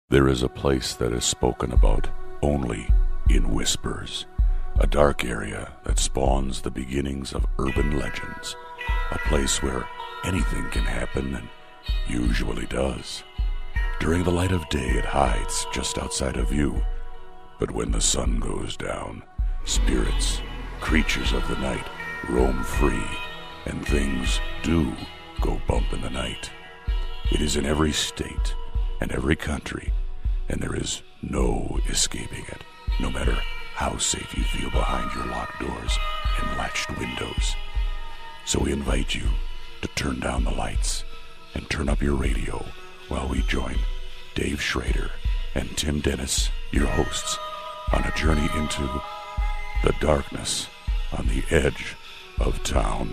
There is a place that is spoken about only in whispers, a dark area that spawns the beginnings of urban legends, a place where anything can happen and usually does. During the light of day, it hides just outside of view, but when the sun goes down, spirits, creatures of the night, roam free, and things do go bump in the night. It is in every state and every country, and there is no escaping it, no matter how safe you feel behind your locked doors and latched windows. So we invite you to turn down the lights and turn up your radio while we join Dave Schrader and Tim Dennis, your hosts, on a journey into the darkness on the edge of town.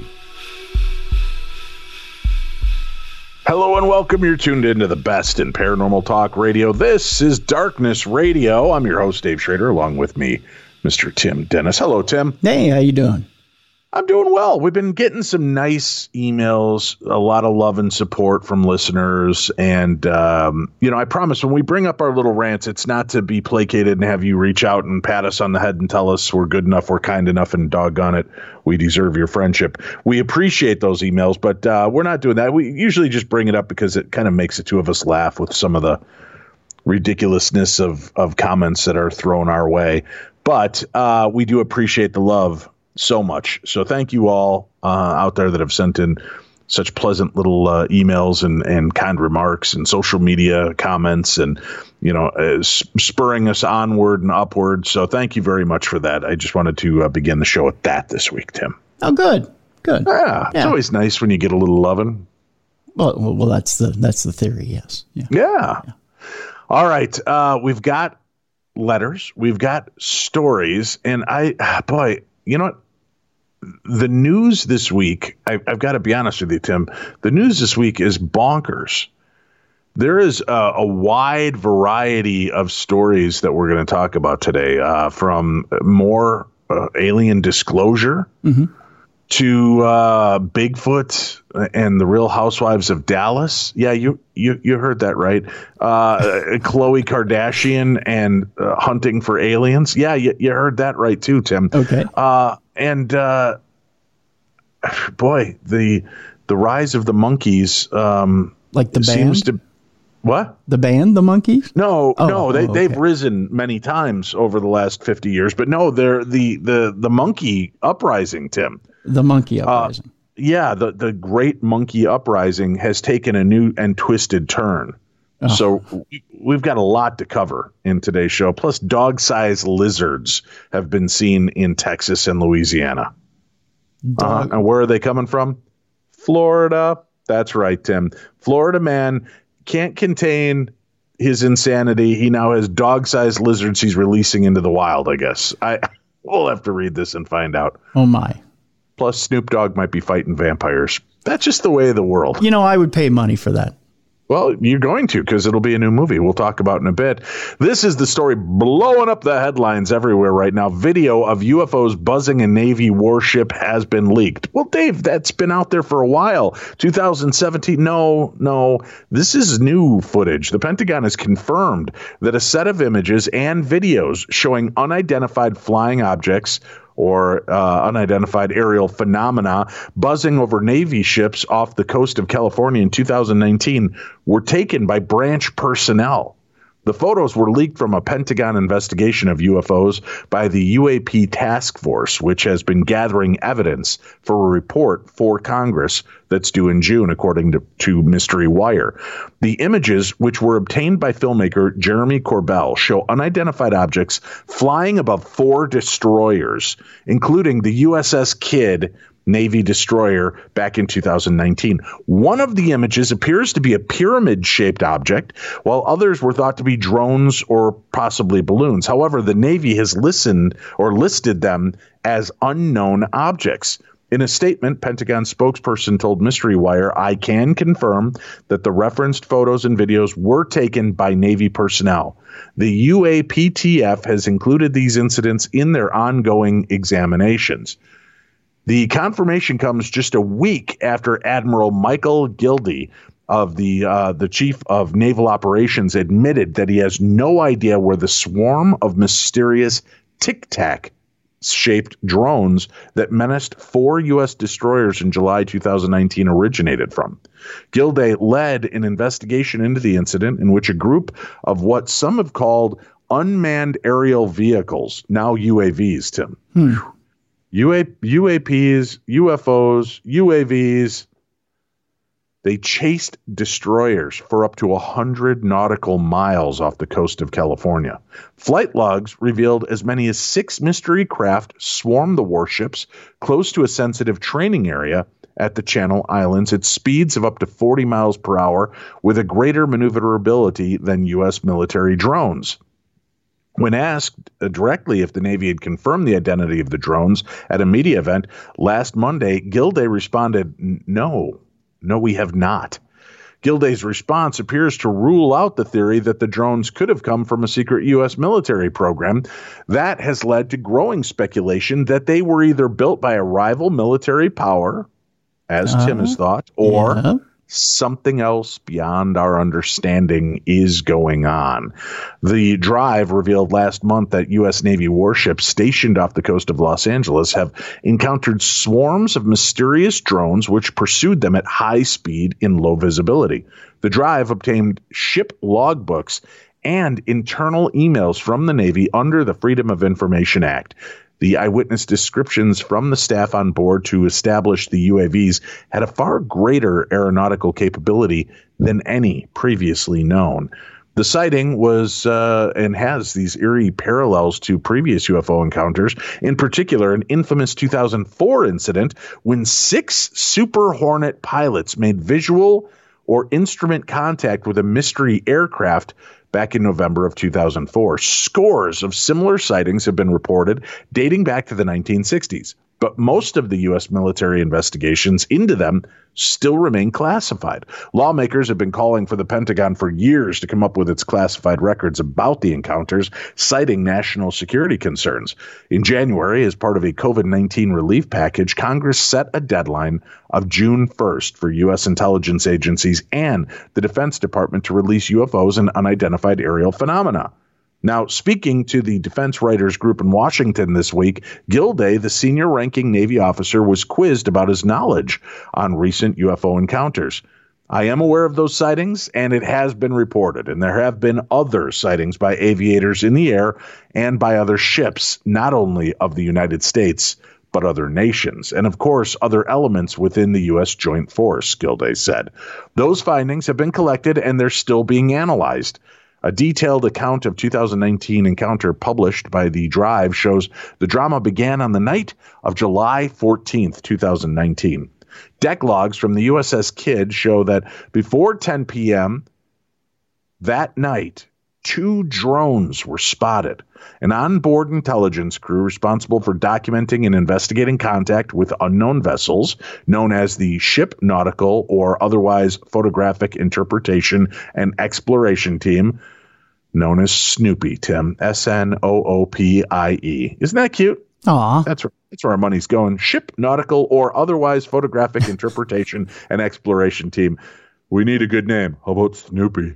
Hello and welcome. You're tuned into the best in paranormal talk radio. This is Darkness Radio. I'm your host, Dave Schrader, along with me, Mr. Tim Dennis. Hello, Tim. Hey, how you doing? I'm doing well. We've been getting some nice emails, a lot of love and support from listeners. And, I promise when we bring up our little rants, it's not to be placated and have you reach out and pat us on the head and tell us we're good enough, we're kind enough, and doggone it, we deserve your friendship. We appreciate those emails, but we're not doing that. We usually just bring it up because it kind of makes the two of us laugh with some of the ridiculousness of comments that are thrown our way. But we do appreciate the love so much. So thank you all out there that have sent in such pleasant little emails and kind remarks and social media comments and, spurring us onward and upward. So thank you very much for that. I just wanted to begin the show with that this week, Tim. Oh, good. Yeah. It's always nice when you get a little loving. Well, that's the theory. Yes. Yeah. All right. We've got letters. We've got stories. And you know what? The news this week, I've got to be honest with you, Tim, the news this week is bonkers. There is a wide variety of stories that we're going to talk about today, from more alien disclosure to Bigfoot and the Real Housewives of Dallas. Yeah, you heard that right. Khloe Kardashian and hunting for aliens. Yeah, you heard that right too, Tim. Okay. And the rise of the monkeys, like the band? Seems to what? The band, the Monkees? No, they've risen many times over the last 50 years, but no, they're the monkey uprising, Tim. The monkey uprising. The great monkey uprising has taken a new and twisted turn. Oh. So we've got a lot to cover in today's show. Plus, dog-sized lizards have been seen in Texas and Louisiana. And where are they coming from? Florida. That's right, Tim. Florida man can't contain his insanity. He now has dog-sized lizards he's releasing into the wild, I guess. We'll have to read this and find out. Oh, my. Plus, Snoop Dogg might be fighting vampires. That's just the way of the world. I would pay money for that. Well, you're going to, because it'll be a new movie we'll talk about in a bit. This is the story blowing up the headlines everywhere right now. Video of UFOs buzzing a Navy warship has been leaked. Well, Dave, that's been out there for a while. 2017. No, this is new footage. The Pentagon has confirmed that a set of images and videos showing unidentified flying objects or unidentified aerial phenomena buzzing over Navy ships off the coast of California in 2019 were taken by branch personnel. The photos were leaked from a Pentagon investigation of UFOs by the UAP Task Force, which has been gathering evidence for a report for Congress that's due in June, according to Mystery Wire. The images, which were obtained by filmmaker Jeremy Corbell, show unidentified objects flying above 4 destroyers, including the USS Kidd Navy destroyer back in 2019. One of the images appears to be a pyramid-shaped object, while others were thought to be drones or possibly balloons. However, the Navy has listed them as unknown objects. In a statement, Pentagon spokesperson told Mystery Wire, "I can confirm that the referenced photos and videos were taken by Navy personnel. The UAPTF has included these incidents in their ongoing examinations." The confirmation comes just a week after Admiral Michael Gilday of the chief of naval operations admitted that he has no idea where the swarm of mysterious Tic Tac shaped drones that menaced 4 U.S. destroyers in July 2019 originated from. Gilday led an investigation into the incident in which a group of what some have called unmanned aerial vehicles, now UAVs, Tim. UAPs, UFOs, UAVs, they chased destroyers for up to 100 nautical miles off the coast of California. Flight logs revealed as many as 6 mystery craft swarmed the warships close to a sensitive training area at the Channel Islands at speeds of up to 40 miles per hour with a greater maneuverability than U.S. military drones. When asked directly if the Navy had confirmed the identity of the drones at a media event last Monday, Gilday responded, No, we have not. Gilday's response appears to rule out the theory that the drones could have come from a secret U.S. military program. That has led to growing speculation that they were either built by a rival military power, as Tim has thought, or something else beyond our understanding is going on. The Drive revealed last month that U.S. Navy warships stationed off the coast of Los Angeles have encountered swarms of mysterious drones which pursued them at high speed in low visibility. The Drive obtained ship logbooks and internal emails from the Navy under the Freedom of Information Act. The eyewitness descriptions from the staff on board to establish the UAVs had a far greater aeronautical capability than any previously known. The sighting was and has these eerie parallels to previous UFO encounters, in particular an infamous 2004 incident when 6 Super Hornet pilots made visual or instrument contact with a mystery aircraft back in November of 2004. Scores of similar sightings have been reported dating back to the 1960s, but most of the U.S. military investigations into them still remain classified. Lawmakers have been calling for the Pentagon for years to come up with its classified records about the encounters, citing national security concerns. In January, as part of a COVID-19 relief package, Congress set a deadline of June 1st for U.S. intelligence agencies and the Defense Department to release UFOs and unidentified aerial phenomena. Now, speaking to the Defense Writers Group in Washington this week, Gilday, the senior-ranking Navy officer, was quizzed about his knowledge on recent UFO encounters. I am aware of those sightings, and it has been reported, and there have been other sightings by aviators in the air and by other ships, not only of the United States, but other nations, and of course, other elements within the U.S. Joint Force, Gilday said. Those findings have been collected, and they're still being analyzed. A detailed account of 2019 encounter published by The Drive shows the drama began on the night of July 14th, 2019. Deck logs from the USS Kidd show that before 10 p.m. that night, 2 drones were spotted. An onboard intelligence crew responsible for documenting and investigating contact with unknown vessels, known as the Ship Nautical or otherwise Photographic Interpretation and Exploration Team, known as Snoopy, Tim. SNOOPIE. Isn't that cute? Aw. That's where our money's going. Ship Nautical or otherwise Photographic Interpretation and Exploration Team. We need a good name. How about Snoopy?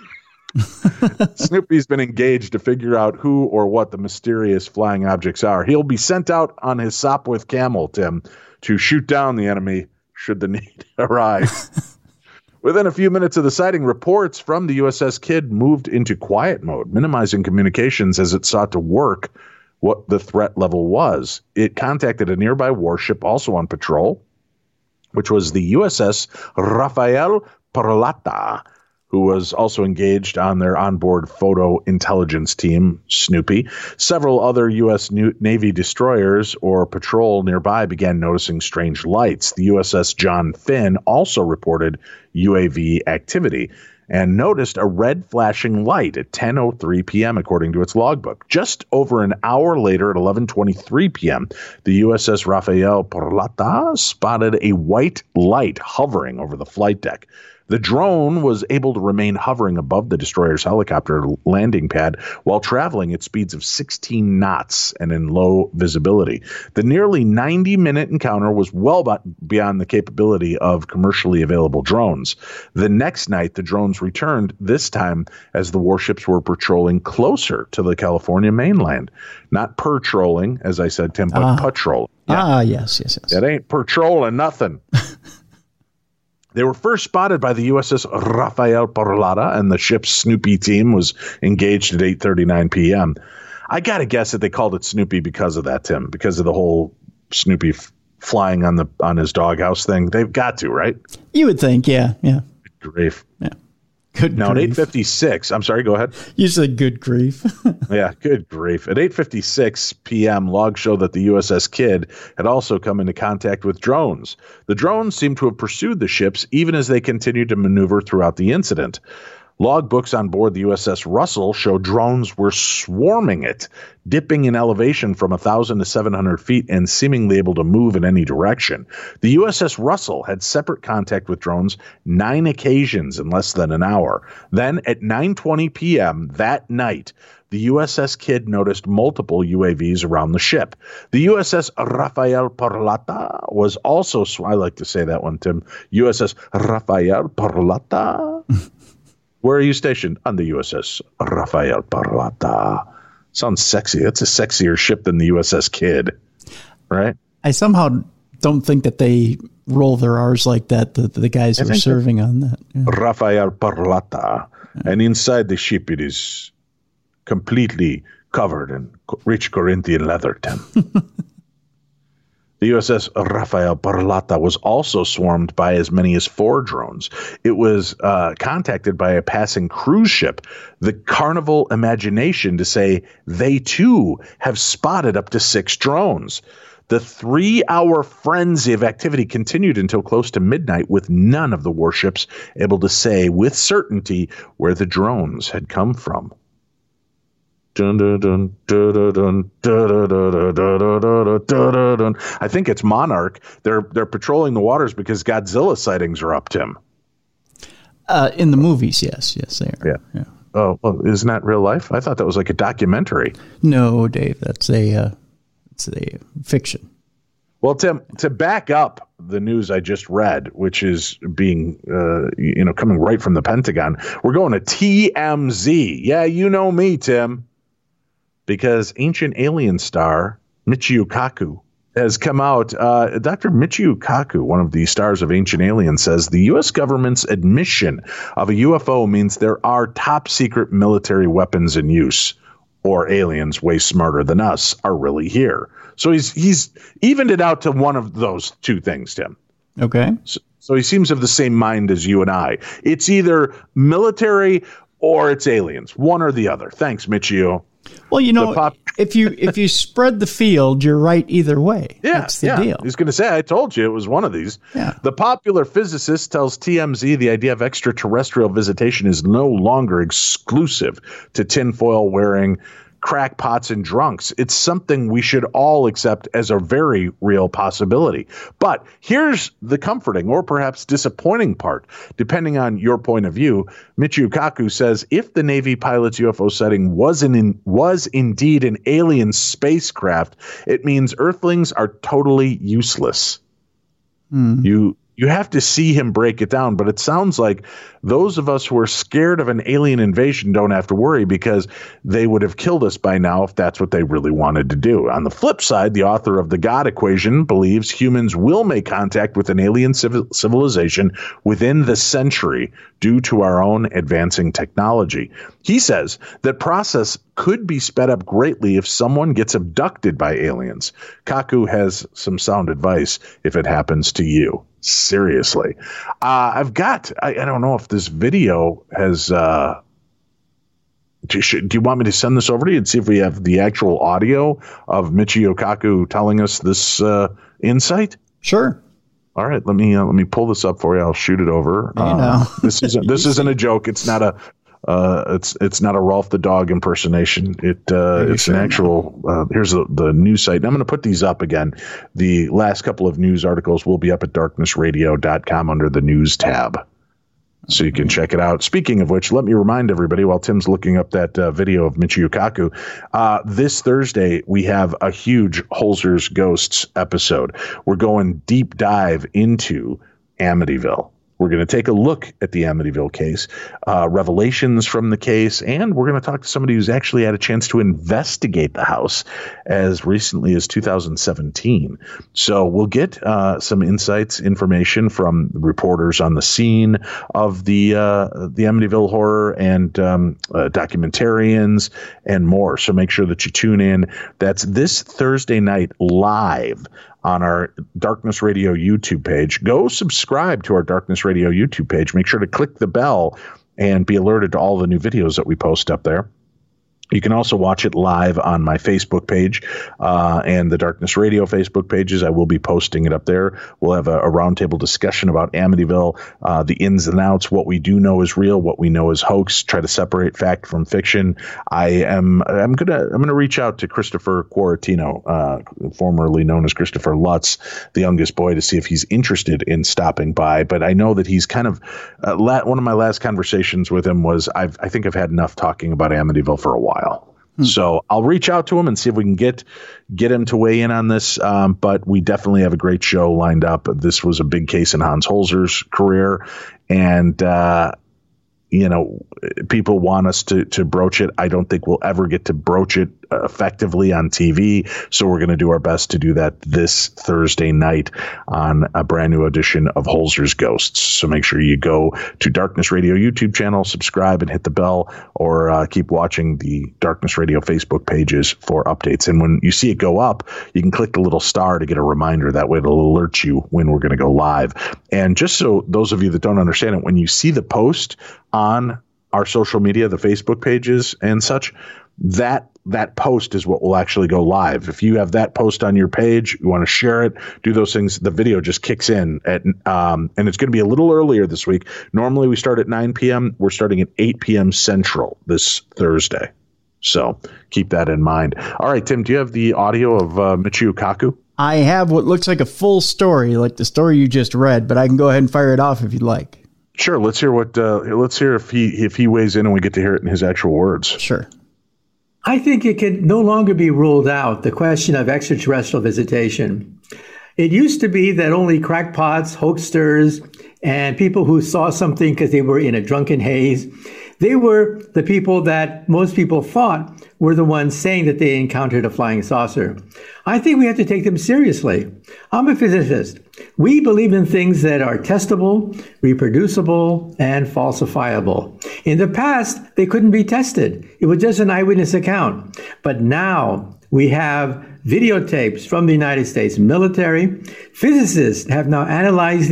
Snoopy's been engaged to figure out who or what the mysterious flying objects are. He'll be sent out on his Sopwith camel, Tim, to shoot down the enemy should the need arise. Within a few minutes of the sighting, reports from the USS Kidd moved into quiet mode, minimizing communications as it sought to work what the threat level was. It contacted a nearby warship also on patrol, which was the USS Rafael Peralta, who was also engaged on their onboard photo intelligence team, Snoopy. Several other U.S. Navy destroyers or patrol nearby began noticing strange lights. The USS John Finn also reported UAV activity and noticed a red flashing light at 10:03 p.m., according to its logbook. Just over an hour later, at 11:23 p.m., the USS Rafael Peralta spotted a white light hovering over the flight deck. The drone was able to remain hovering above the destroyer's helicopter landing pad while traveling at speeds of 16 knots and in low visibility. The nearly 90-minute encounter was well beyond the capability of commercially available drones. The next night, the drones returned, this time as the warships were patrolling closer to the California mainland. Not patrolling, as I said, Tim, but patrolling. Yeah. Yes. It ain't patrolling nothing. They were first spotted by the USS Rafael Peralta, and the ship's Snoopy team was engaged at 8:39 p.m. I got to guess that they called it Snoopy because of that, Tim, because of the whole Snoopy flying on his doghouse thing. They've got to, right? You would think, yeah. Good grief. Yeah. Good now, grief. At 8:56, I'm sorry, go ahead. You said good grief. Yeah, good grief. At 8:56 p.m., logs show that the USS Kidd had also come into contact with drones. The drones seemed to have pursued the ships even as they continued to maneuver throughout the incident. Logbooks on board the USS Russell show drones were swarming it, dipping in elevation from 1,000 to 700 feet and seemingly able to move in any direction. The USS Russell had separate contact with drones 9 occasions in less than an hour. Then at 9:20 p.m. that night, the USS Kidd noticed multiple UAVs around the ship. The USS Rafael Peralta was also, I like to say that one, Tim, USS Rafael Peralta. Where are you stationed? On the USS Rafael Peralta. Sounds sexy. That's a sexier ship than the USS Kidd, right? I somehow don't think that they roll their R's like that, the guys who are serving on that. Yeah. Rafael Peralta. And inside the ship, it is completely covered in rich Corinthian leather, Tim. The USS Rafael Peralta was also swarmed by as many as 4 drones. It was contacted by a passing cruise ship, the Carnival Imagination, to say they too have spotted up to 6 drones. The 3-hour frenzy of activity continued until close to midnight, with none of the warships able to say with certainty where the drones had come from. Dun, dun, dun, dun, dun, dun, dun, dun, dun, dun, dun. I think it's Monarch. They're patrolling the waters because Godzilla sightings are up, Tim. In the movies, yes, they are. Yeah. Oh, well, isn't that real life? I thought that was like a documentary. No, Dave, that's it's a fiction. Well, Tim, to back up the news I just read, which is being, coming right from the Pentagon, we're going to TMZ. Yeah, you know me, Tim. Because ancient alien star Michio Kaku has come out. Dr. Michio Kaku, one of the stars of Ancient Aliens, says the U.S. government's admission of a UFO means there are top secret military weapons in use, or aliens way smarter than us are really here. So he's evened it out to one of those two things, Tim. Okay. So he seems of the same mind as you and I. It's either military or it's aliens, one or the other. Thanks, Michio. Well, if you spread the field, you're right either way. Yeah, that's the deal. He's going to say, I told you it was one of these. Yeah. The popular physicist tells TMZ the idea of extraterrestrial visitation is no longer exclusive to tinfoil wearing crackpots and drunks. It's something we should all accept as a very real possibility. But here's the comforting or perhaps disappointing part, depending on your point of view. Michio Kaku says if the Navy pilot's UFO sighting was indeed an alien spacecraft, it means Earthlings are totally useless. You have to see him break it down, but it sounds like those of us who are scared of an alien invasion don't have to worry because they would have killed us by now if that's what they really wanted to do. On the flip side, the author of The God Equation believes humans will make contact with an alien civilization within the century due to our own advancing technology. He says that process could be sped up greatly if someone gets abducted by aliens. Kaku has some sound advice if it happens to you. Seriously. I don't know if this video has, do you want me to send this over to you and see if we have the actual audio of Michio Kaku telling us this insight? Sure. All right. Let me pull this up for you. I'll shoot it over. This isn't a joke. It's not a, it's not a Rolf the dog impersonation. It's an actual, here's the news site. And I'm going to put these up again. The last couple of news articles will be up at darknessradio.com under the news tab. So you can check it out. Speaking of which, let me remind everybody while Tim's looking up that video of Michio Kaku, this Thursday we have a huge Holzer's Ghosts episode. We're going deep dive into Amityville. We're going to take a look at the Amityville case, revelations from the case, and we're going to talk to somebody who's actually had a chance to investigate the house as recently as 2017. So we'll get some insights, information from reporters on the scene of the Amityville horror and documentarians and more. So make sure that you tune in. That's this Thursday night live on our Darkness Radio YouTube page. Go subscribe to our Darkness Radio YouTube page. Make sure to click the bell and be alerted to all the new videos that we post up there. You can also watch it live on my Facebook page and the Darkness Radio Facebook pages. I will be posting it up there. We'll have a roundtable discussion about Amityville, the ins and outs, what we do know is real, what we know is hoax, try to separate fact from fiction. I'm gonna reach out to Christopher Quaratino, formerly known as Christopher Lutz, the youngest boy, to see if he's interested in stopping by. But I know that he's kind of one of my last conversations with him was I think I've had enough talking about Amityville for a while. So I'll reach out to him and see if we can get him to weigh in on this. But we definitely have a great show lined up. This was a big case in Hans Holzer's career. And, people want us to broach it. I don't think we'll ever get to broach it effectively on TV. So we're going to do our best to do that this Thursday night on a brand new edition of Holzer's Ghosts. So make sure you go to Darkness Radio YouTube channel, subscribe and hit the bell, or keep watching the Darkness Radio Facebook pages for updates. And when you see it go up, you can click the little star to get a reminder. That way it'll alert you when we're going to go live. And just so those of you that don't understand it, when you see the post on our social media, the Facebook pages and such, that post is what will actually go live. If you have that post on your page, you want to share it, do those things, the video just kicks in at and it's going to be a little earlier this week. Normally we start at 9 p.m. We're starting at 8 p.m. Central this Thursday. So keep that in mind. All right, Tim, do you have the audio of Michio Kaku? I have what looks like a full story, like the story you just read, but I can go ahead and fire it off if you'd like. Sure. Let's hear if he weighs in and we get to hear it in his actual words. Sure. I think it can no longer be ruled out, the question of extraterrestrial visitation. It used to be that only crackpots, hoaxsters, and people who saw something because they were in a drunken haze, they were the people that most people thought were the ones saying that they encountered a flying saucer. I think we have to take them seriously. I'm a physicist. We believe in things that are testable, reproducible, and falsifiable. In the past, they couldn't be tested. It was just an eyewitness account. But now we have videotapes from the United States military. Physicists have now analyzed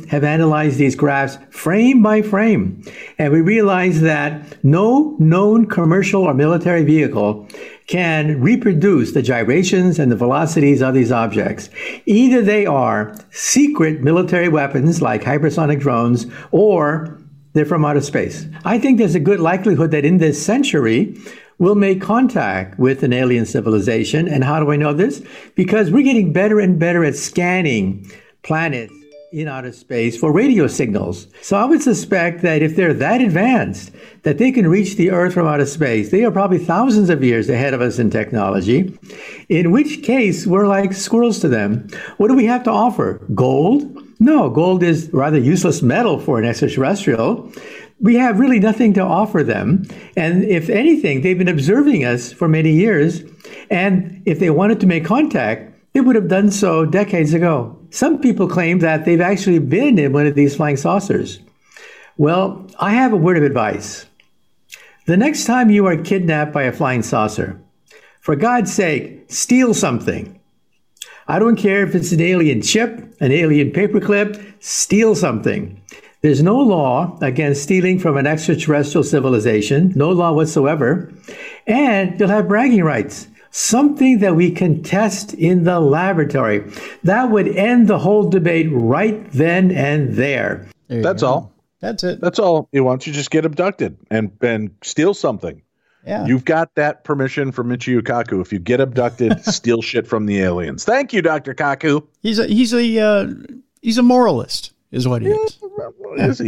these graphs frame by frame. And we realize that no known commercial or military vehicle can reproduce the gyrations and the velocities of these objects. Either they are secret military weapons like hypersonic drones, or they're from outer space. I think there's a good likelihood that in this century, we'll make contact with an alien civilization. And how do I know this? Because we're getting better and better at scanning planets in outer space for radio signals. So I would suspect that if they're that advanced that they can reach the Earth from outer space, they are probably thousands of years ahead of us in technology, in which case we're like squirrels to them. What do we have to offer? Gold? No, gold is rather useless metal for an extraterrestrial. We have really nothing to offer them. And if anything, they've been observing us for many years. And if they wanted to make contact, they would have done so decades ago. Some people claim that they've actually been in one of these flying saucers. Well, I have a word of advice. The next time you are kidnapped by a flying saucer, for God's sake, steal something. I don't care if it's an alien chip, an alien paperclip, steal something. There's no law against stealing from an extraterrestrial civilization, no law whatsoever, and you'll have bragging rights. Something that we can test in the laboratory. That would end the whole debate right then and there. That's all. That's it. That's all. You want to just get abducted and steal something. Yeah. You've got that permission from Michio Kaku. If you get abducted, steal shit from the aliens. Thank you, Dr. Kaku. He's a moralist, is what he is. Is he though?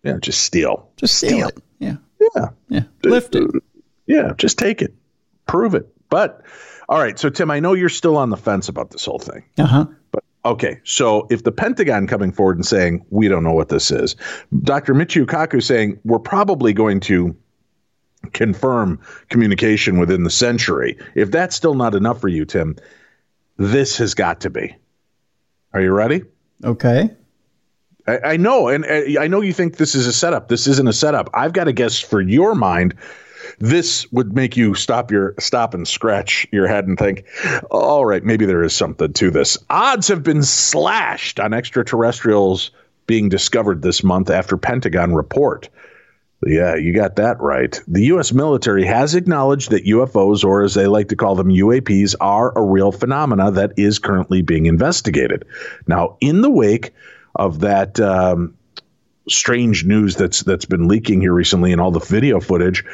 Yeah, just steal. Just steal it. Yeah. Yeah. Yeah. Lift it. Yeah, just take it. Prove it. But, all right, so Tim, I know you're still on the fence about this whole thing. Uh-huh. But, okay, so if the Pentagon coming forward and saying, we don't know what this is, Dr. Michio Kaku saying, we're probably going to confirm communication within the century. If that's still not enough for you, Tim, this has got to be. Are you ready? Okay. I know, and I know you think this is a setup. This isn't a setup. I've got to guess for your mind, this would make you stop and scratch your head and think, all right, maybe there is something to this. Odds have been slashed on extraterrestrials being discovered this month after Pentagon report. Yeah, you got that right. The U.S. military has acknowledged that UFOs, or as they like to call them, UAPs, are a real phenomena that is currently being investigated. Now, in the wake of that strange news that's been leaking here recently and all the video footage,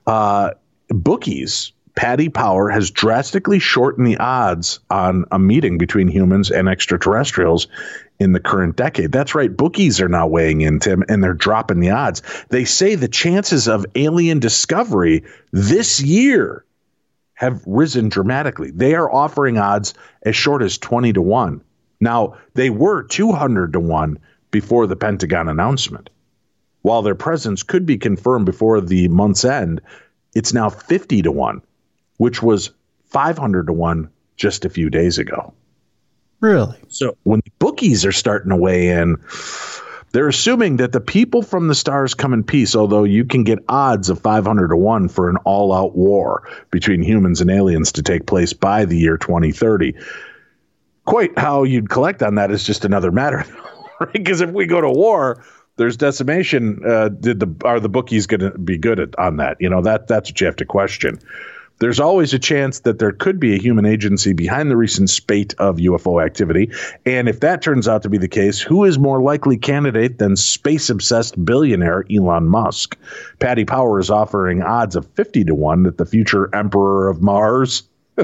Bookies, Paddy Power, has drastically shortened the odds on a meeting between humans and extraterrestrials in the current decade. That's right. Bookies are now weighing in, Tim, and they're dropping the odds. They say the chances of alien discovery this year have risen dramatically. They are offering odds as short as 20-1. Now, they were 200-1 before the Pentagon announcement. While their presence could be confirmed before the month's end, it's now 50-1, which was 500-1 just a few days ago. Really? So when the bookies are starting to weigh in, they're assuming that the people from the stars come in peace, although you can get odds of 500-1 for an all-out war between humans and aliens to take place by the year 2030. Quite how you'd collect on that is just another matter, right? Because if we go to war, there's decimation. Are the bookies going to be good on that? You know, that's what you have to question. There's always a chance that there could be a human agency behind the recent spate of UFO activity. And if that turns out to be the case, who is more likely candidate than space-obsessed billionaire Elon Musk? Paddy Power is offering odds of 50-1 that the future emperor of Mars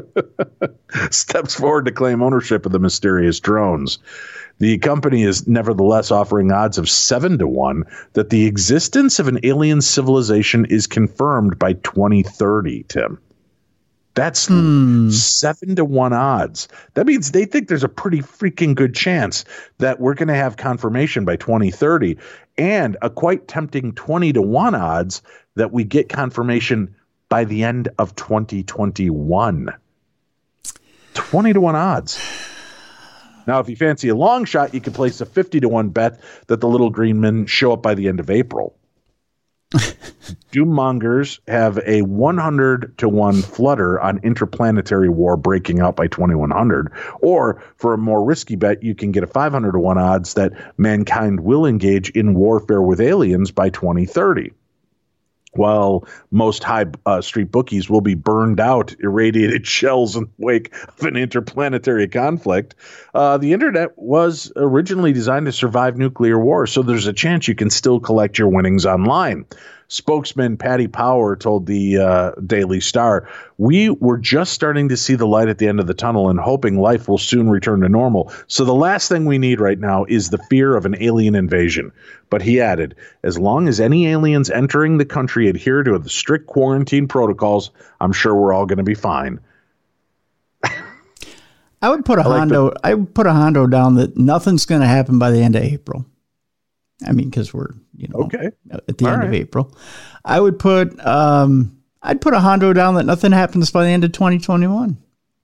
steps forward to claim ownership of the mysterious drones. The company is nevertheless offering odds of 7-1 that the existence of an alien civilization is confirmed by 2030, Tim. That's 7-1 odds. That means they think there's a pretty freaking good chance that we're going to have confirmation by 2030, and a quite tempting 20-1 odds that we get confirmation by the end of 2021. 20-1 odds. Now, if you fancy a long shot, you can place a 50-1 bet that the little green men show up by the end of April. Doommongers have a 100-1 flutter on interplanetary war breaking out by 2100. Or, for a more risky bet, you can get a 500-1 odds that mankind will engage in warfare with aliens by 2030. While most high street bookies will be burned out, irradiated shells in the wake of an interplanetary conflict, the internet was originally designed to survive nuclear war, so there's a chance you can still collect your winnings online. Spokesman Paddy Power told the Daily Star, "We were just starting to see the light at the end of the tunnel and hoping life will soon return to normal. So the last thing we need right now is the fear of an alien invasion." But he added, as long as any aliens entering the country adhere to the strict quarantine protocols, I'm sure we're all going to be fine. I would put a hondo down that nothing's going to happen by the end of April. I mean, because we're, at the end of April. I would put, I'd put a hondo down that nothing happens by the end of 2021.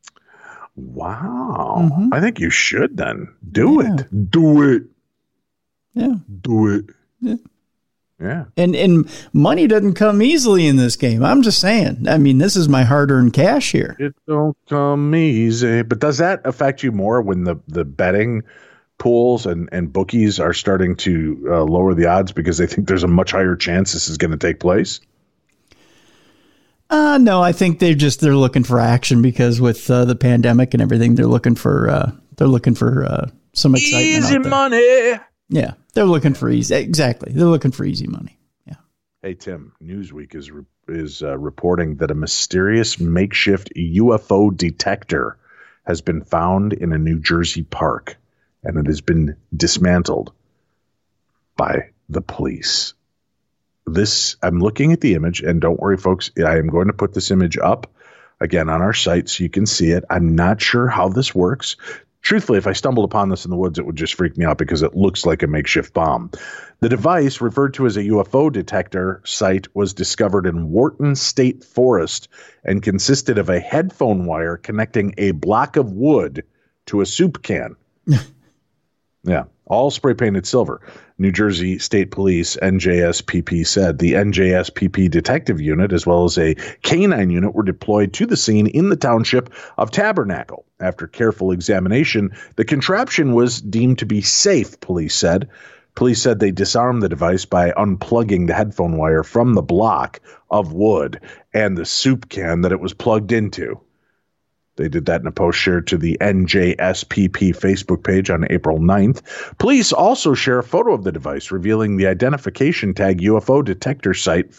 Wow. Mm-hmm. I think you should then. Do it. Do it. Yeah. Do it. Yeah. Yeah. And money doesn't come easily in this game. I'm just saying. I mean, this is my hard-earned cash here. It don't come easy. But does that affect you more when the betting pools and bookies are starting to lower the odds because they think there's a much higher chance this is going to take place? No, I think they're looking for action because with the pandemic and everything, they're looking for some excitement. Easy money. Yeah, they're looking for easy. Exactly, they're looking for easy money. Yeah. Hey Tim, Newsweek is reporting that a mysterious makeshift UFO detector has been found in a New Jersey park, and it has been dismantled by the police. I'm looking at the image, and don't worry, folks, I am going to put this image up again on our site so you can see it. I'm not sure how this works. Truthfully, if I stumbled upon this in the woods, it would just freak me out because it looks like a makeshift bomb. The device, referred to as a UFO detector site, was discovered in Wharton State Forest and consisted of a headphone wire connecting a block of wood to a soup can. Yeah, all spray painted silver. New Jersey State Police, NJSPP, said the NJSPP detective unit, as well as a canine unit, were deployed to the scene in the township of Tabernacle. After careful examination, the contraption was deemed to be safe, police said. Police said they disarmed the device by unplugging the headphone wire from the block of wood and the soup can that it was plugged into. They did that in a post shared to the NJSPP Facebook page on April 9th. Police also share a photo of the device revealing the identification tag UFO detector site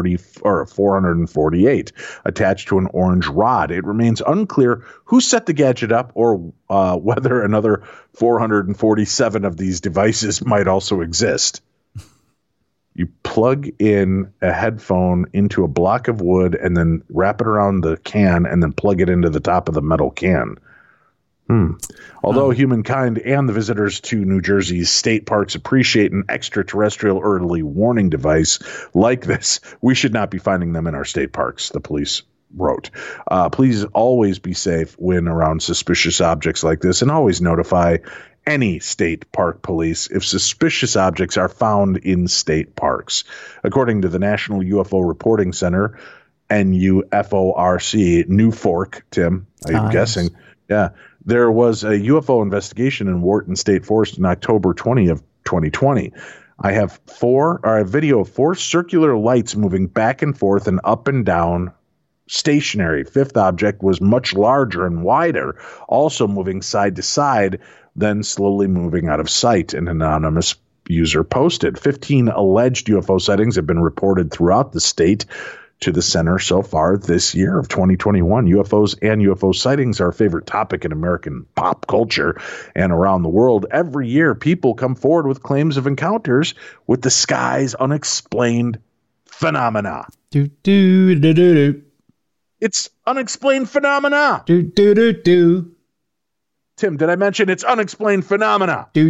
448 attached to an orange rod. It remains unclear who set the gadget up or whether another 447 of these devices might also exist. You plug in a headphone into a block of wood and then wrap it around the can and then plug it into the top of the metal can. Although humankind and the visitors to New Jersey's state parks appreciate an extraterrestrial early warning device like this, we should not be finding them in our state parks, the police wrote. Please always be safe when around suspicious objects like this, and always notify any state park police if suspicious objects are found in state parks. According to the National UFO Reporting Center, NUFORC, New Fork, Tim, I'm guessing. Yeah. There was a UFO investigation in Wharton State Forest in October 20 of 2020. I have a video of 4 circular lights moving back and forth and up and down, stationary. Fifth object was much larger and wider, also moving side to side, then slowly moving out of sight, an anonymous user posted. 15 alleged UFO sightings have been reported throughout the state to the center so far this year of 2021. UFOs and UFO sightings are a favorite topic in American pop culture and around the world. Every year, people come forward with claims of encounters with the sky's unexplained phenomena. It's unexplained phenomena. Tim, did I mention it's unexplained phenomena? Yeah,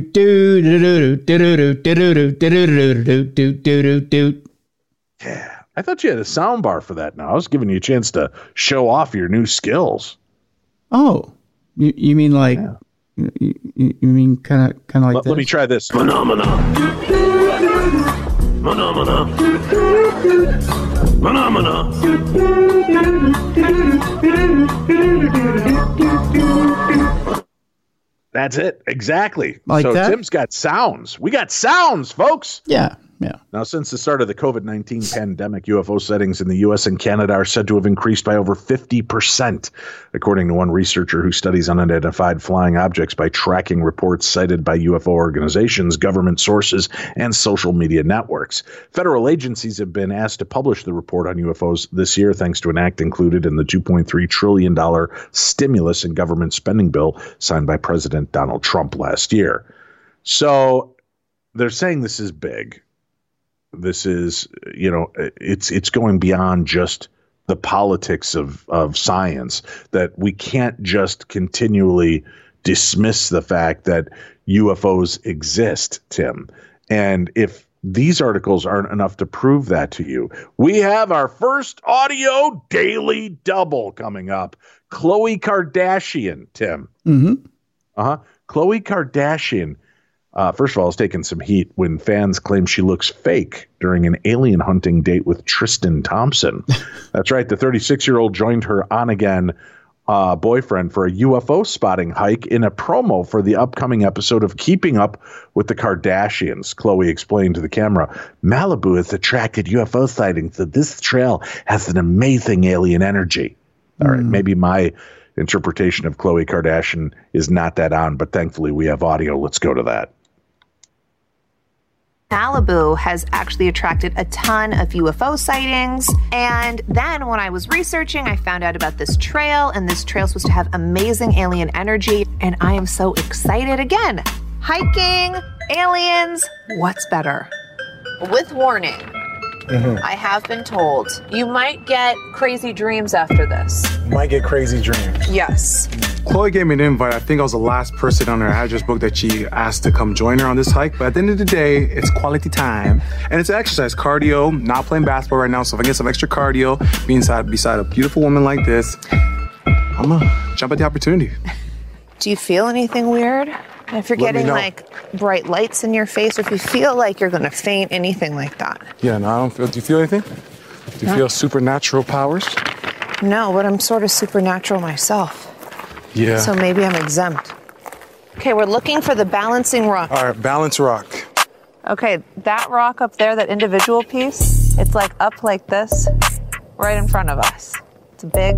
I thought you had a sound bar for that now. I was giving you a chance to show off your new skills. Oh, you mean like, you mean kind of like this? Let me try this. Phenomena. That's it. Exactly. Like so that? Tim's got sounds. We got sounds, folks. Yeah. Now, since the start of the COVID-19 pandemic, UFO sightings in the U.S. and Canada are said to have increased by over 50%, according to one researcher who studies unidentified flying objects by tracking reports cited by UFO organizations, government sources, and social media networks. Federal agencies have been asked to publish the report on UFOs this year, thanks to an act included in the $2.3 trillion stimulus and government spending bill signed by President Donald Trump last year. So they're saying this is big. This is, it's going beyond just the politics of science, that we can't just continually dismiss the fact that UFOs exist, Tim. And if these articles aren't enough to prove that to you, we have our first audio daily double coming up. Khloe Kardashian, Tim. Mm-hmm. Khloe Kardashian. First of all, has taken some heat when fans claim she looks fake during an alien hunting date with Tristan Thompson. That's right. The 36-year-old joined her on-again boyfriend for a UFO spotting hike in a promo for the upcoming episode of Keeping Up with the Kardashians. Khloe explained to the camera, Malibu has attracted UFO sightings, so this trail has an amazing alien energy. All right, maybe my interpretation of Khloe Kardashian is not that on, but thankfully we have audio. Let's go to that. Malibu has actually attracted a ton of UFO sightings. And then when I was researching, I found out about this trail, and this trail is supposed to have amazing alien energy. And I am so excited again. Hiking, aliens, what's better? With warning, I have been told you might get crazy dreams after this. Might get crazy dreams. Yes. Chloe gave me an invite. I think I was the last person on her address book that she asked to come join her on this hike. But at the end of the day, it's quality time. And it's exercise, cardio, not playing basketball right now. So if I get some extra cardio, being beside a beautiful woman like this, I'm going to jump at the opportunity. Do you feel anything weird? If you're getting like bright lights in your face, or if you feel like you're going to faint, anything like that? Yeah, no, I don't feel. Do you feel anything? Do you feel supernatural powers? No, but I'm sort of supernatural myself. Yeah. So maybe I'm exempt. Okay, we're looking for the balancing rock. All right, balance rock. Okay, that rock up there, that individual piece, it's like up like this, right in front of us. It's big.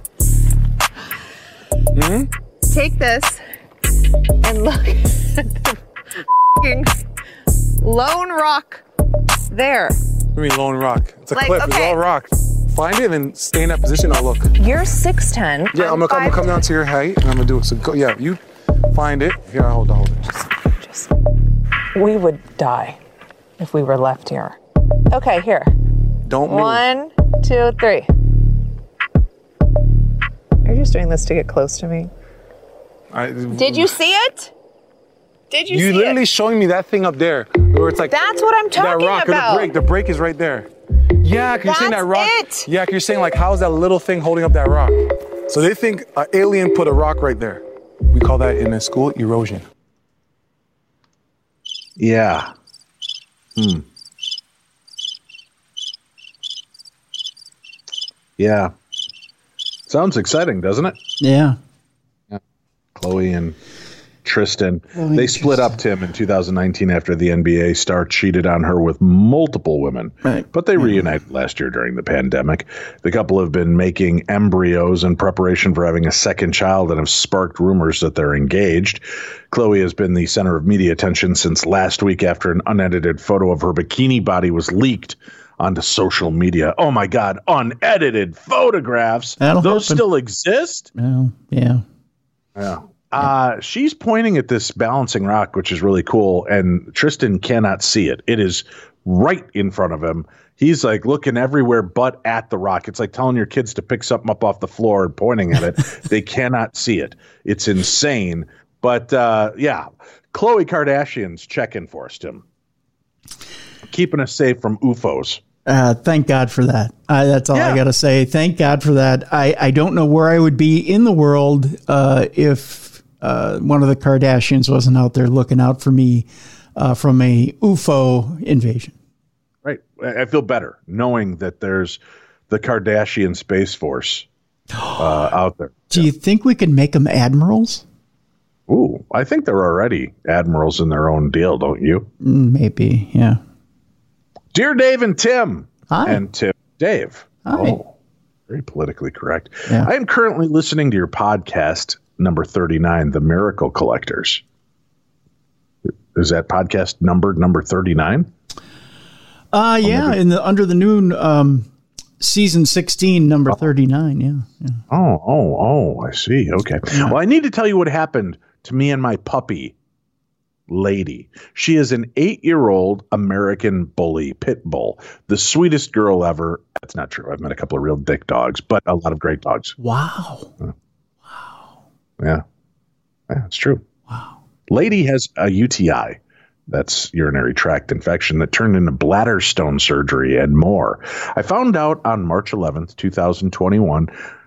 Mm-hmm. Take this and look at the f***ing lone rock there. What do you mean lone rock? It's a Like, cliff. okay. It's all rock. Find it and then stay in that position. I'll look. You're 6'10". Yeah, I'm gonna come down to your height and I'm gonna do it. So go, yeah, you find it. Here, hold it. Just, we would die if we were left here. Okay, here. Don't move. 1, 2, 3. You're just doing this to get close to me. Did you see it? Did you see it? You literally showing me that thing up there where it's like. That's what I'm talking that rock, about. The break is right there. Yeah, because you're saying that rock. It. Yeah, because you're saying like, how's that little thing holding up that rock? So they think an alien put a rock right there. We call that in the school erosion. Yeah. Yeah. Sounds exciting, doesn't it? Yeah. Chloe and Tristan. They split up, Tim, in 2019 after the NBA star cheated on her with multiple women. Right. But they reunited last year during the pandemic. The couple have been making embryos in preparation for having a second child and have sparked rumors that they're engaged. Chloe has been the center of media attention since last week after an unedited photo of her bikini body was leaked onto social media. Oh, my God. Unedited photographs. Those still exist? Oh, yeah. Yeah. She's pointing at this balancing rock, which is really cool, and Tristan cannot see it. It is right in front of him. He's like looking everywhere but at the rock. It's like telling your kids to pick something up off the floor and pointing at it. They cannot see it. It's insane. But yeah, Khloe Kardashian's checking for us, Tim. Keeping us safe from UFOs. Thank God for that. That's all I got to say. Thank God for that. I don't know where I would be in the world if one of the Kardashians wasn't out there looking out for me from a UFO invasion. Right. I feel better knowing that there's the Kardashian Space Force out there. Do you think we could make them admirals? Ooh, I think they're already admirals in their own deal, don't you? Maybe, yeah. Dear Dave and Tim. Hi. And Tim, Dave. Hi. Oh, very politically correct. Yeah. I am currently listening to your podcast, number 39, The Miracle Collectors. Is that podcast number 39? Yeah, under the new season 16, number 39. Yeah. Oh, I see. Okay. Yeah. Well, I need to tell you what happened to me and my puppy, Lady. She is an 8-year-old American bully pit bull, the sweetest girl ever. That's not true. I've met a couple of real dick dogs, but a lot of great dogs. Wow. Yeah, it's true. Wow. Lady has a UTI. That's urinary tract infection that turned into bladder stone surgery and more. I found out on March 11th, 2021,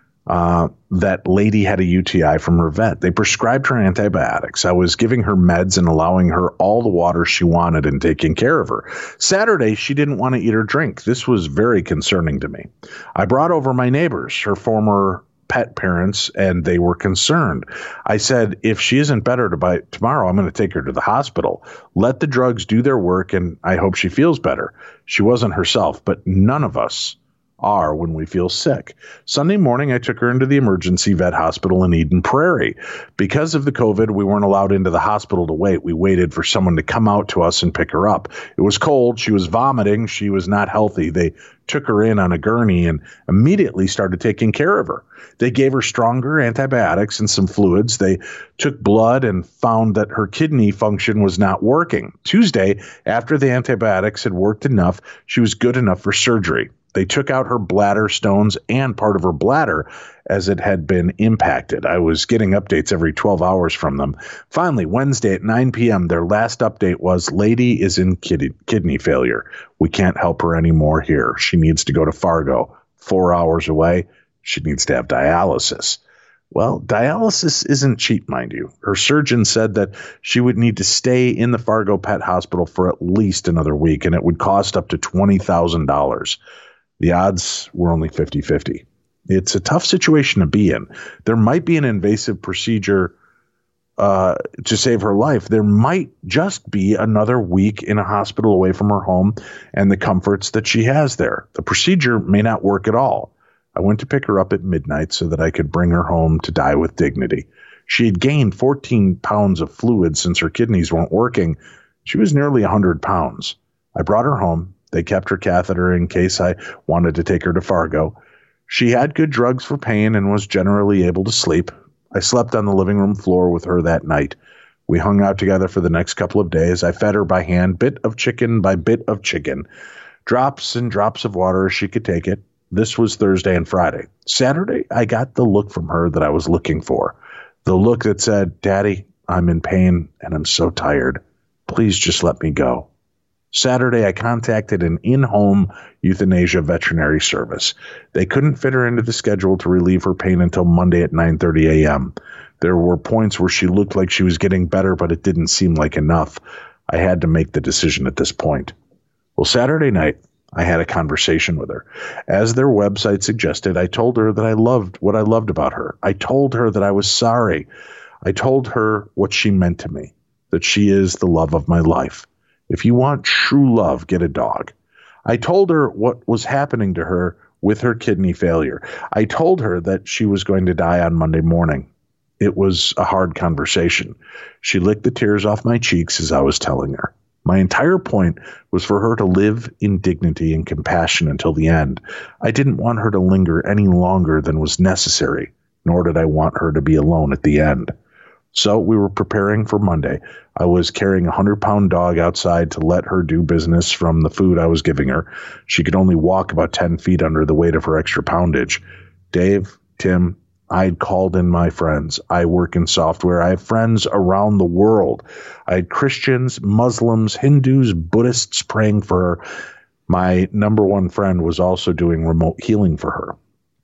that Lady had a UTI from her vet. They prescribed her antibiotics. I was giving her meds and allowing her all the water she wanted and taking care of her. Saturday, she didn't want to eat or drink. This was very concerning to me. I brought over my neighbors, her former pet parents, and they were concerned. I said, if she isn't better by tomorrow, I'm going to take her to the hospital. Let the drugs do their work, and I hope she feels better. She wasn't herself, but none of us are when we feel sick. Sunday morning, I took her into the emergency vet hospital in Eden Prairie. Because of the COVID, we weren't allowed into the hospital to wait. We waited for someone to come out to us and pick her up. It was cold. She was vomiting. She was not healthy. They took her in on a gurney and immediately started taking care of her. They gave her stronger antibiotics and some fluids. They took blood and found that her kidney function was not working. Tuesday, after the antibiotics had worked enough, she was good enough for surgery. They took out her bladder stones and part of her bladder as it had been impacted. I was getting updates every 12 hours from them. Finally, Wednesday at 9 p.m., their last update was, lady is in kidney failure. We can't help her anymore here. She needs to go to Fargo, 4 hours away. She needs to have dialysis. Well, dialysis isn't cheap, mind you. Her surgeon said that she would need to stay in the Fargo Pet Hospital for at least another week, and it would cost up to $20,000. The odds were only 50-50. It's a tough situation to be in. There might be an invasive procedure to save her life. There might just be another week in a hospital away from her home and the comforts that she has there. The procedure may not work at all. I went to pick her up at midnight so that I could bring her home to die with dignity. She had gained 14 pounds of fluid since her kidneys weren't working. She was nearly 100 pounds. I brought her home. They kept her catheter in case I wanted to take her to Fargo. She had good drugs for pain and was generally able to sleep. I slept on the living room floor with her that night. We hung out together for the next couple of days. I fed her by hand, bit of chicken by bit of chicken, drops and drops of water as she could take it. This was Thursday and Friday. Saturday, I got the look from her that I was looking for. The look that said, Daddy, I'm in pain and I'm so tired. Please just let me go. Saturday, I contacted an in-home euthanasia veterinary service. They couldn't fit her into the schedule to relieve her pain until Monday at 9:30 a.m. There were points where she looked like she was getting better, but it didn't seem like enough. I had to make the decision at this point. Well, Saturday night, I had a conversation with her. As their website suggested, I told her that I loved what I loved about her. I told her that I was sorry. I told her what she meant to me, that she is the love of my life. If you want true love, get a dog. I told her what was happening to her with her kidney failure. I told her that she was going to die on Monday morning. It was a hard conversation. She licked the tears off my cheeks as I was telling her. My entire point was for her to live in dignity and compassion until the end. I didn't want her to linger any longer than was necessary, nor did I want her to be alone at the end. So we were preparing for Monday. I was carrying a 100-pound dog outside to let her do business from the food I was giving her. She could only walk about 10 feet under the weight of her extra poundage. Dave, Tim, I had called in my friends. I work in software. I have friends around the world. I had Christians, Muslims, Hindus, Buddhists praying for her. My number one friend was also doing remote healing for her.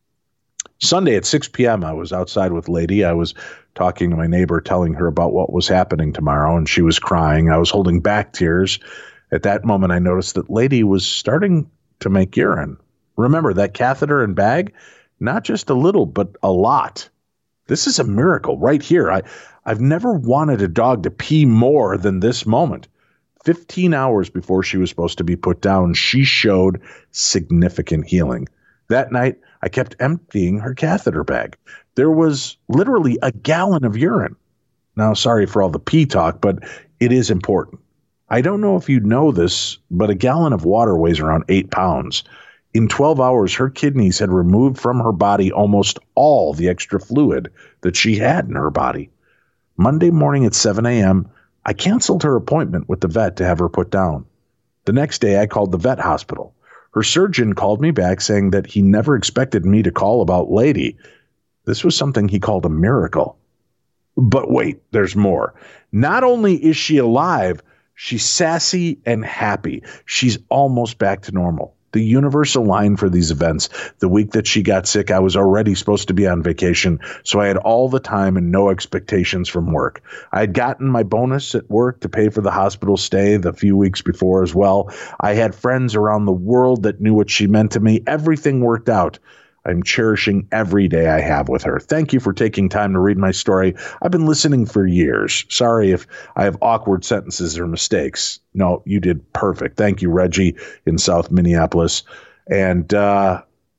Sunday at 6 p.m., I was outside with Lady. I was talking to my neighbor, telling her about what was happening tomorrow, and she was crying. I was holding back tears. At that moment, I noticed that Lady was starting to make urine. Remember, that catheter and bag? Not just a little, but a lot. This is a miracle right here. I've never wanted a dog to pee more than this moment. 15 hours before she was supposed to be put down, she showed significant healing. That night, I kept emptying her catheter bag. There was literally a gallon of urine. Now, sorry for all the pee talk, but it is important. I don't know if you know this, but a gallon of water weighs around 8 pounds. In 12 hours, her kidneys had removed from her body almost all the extra fluid that she had in her body. Monday morning at 7 a.m., I canceled her appointment with the vet to have her put down. The next day, I called the vet hospital. Her surgeon called me back saying that he never expected me to call about Lady. This was something he called a miracle. But wait, there's more. Not only is she alive, she's sassy and happy. She's almost back to normal. The universe aligned for these events. The week that she got sick, I was already supposed to be on vacation, so I had all the time and no expectations from work. I had gotten my bonus at work to pay for the hospital stay the few weeks before as well. I had friends around the world that knew what she meant to me. Everything worked out. I'm cherishing every day I have with her. Thank you for taking time to read my story. I've been listening for years. Sorry if I have awkward sentences or mistakes. No, you did perfect. Thank you, Reggie in South Minneapolis. And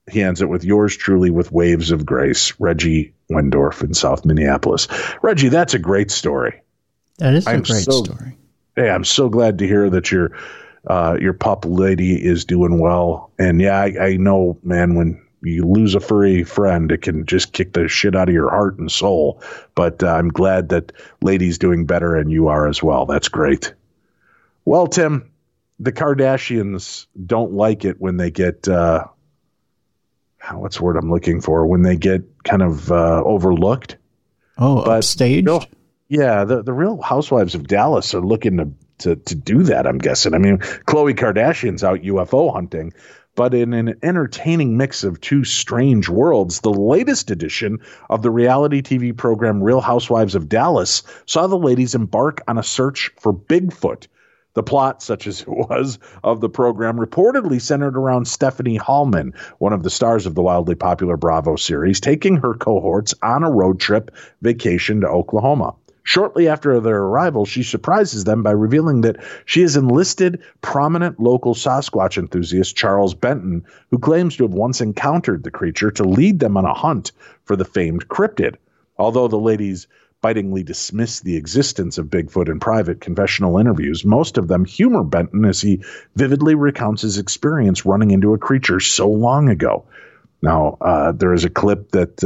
he ends it with yours truly with waves of grace, Reggie Wendorf in South Minneapolis. Reggie, that's a great story. That is a great story. Hey, I'm so glad to hear that your pup lady is doing well. And yeah, I know, man, when you lose a furry friend, it can just kick the shit out of your heart and soul. But I'm glad that lady's doing better and you are as well. That's great. Well, Tim, the Kardashians don't like it when they get what's the word I'm looking for? When they get kind of overlooked. Oh, upstaged? The Real Housewives of Dallas are looking to do that, I'm guessing. I mean, Khloe Kardashian's out UFO hunting, but in an entertaining mix of two strange worlds, the latest edition of the reality TV program Real Housewives of Dallas saw the ladies embark on a search for Bigfoot. The plot, such as it was, of the program reportedly centered around Stephanie Hallman, one of the stars of the wildly popular Bravo series, taking her cohorts on a road trip vacation to Oklahoma. Shortly after their arrival, she surprises them by revealing that she has enlisted prominent local Sasquatch enthusiast Charles Benton, who claims to have once encountered the creature, to lead them on a hunt for the famed cryptid. Although the ladies bitingly dismiss the existence of Bigfoot in private confessional interviews, most of them humor Benton as he vividly recounts his experience running into a creature so long ago. Now, there is a clip that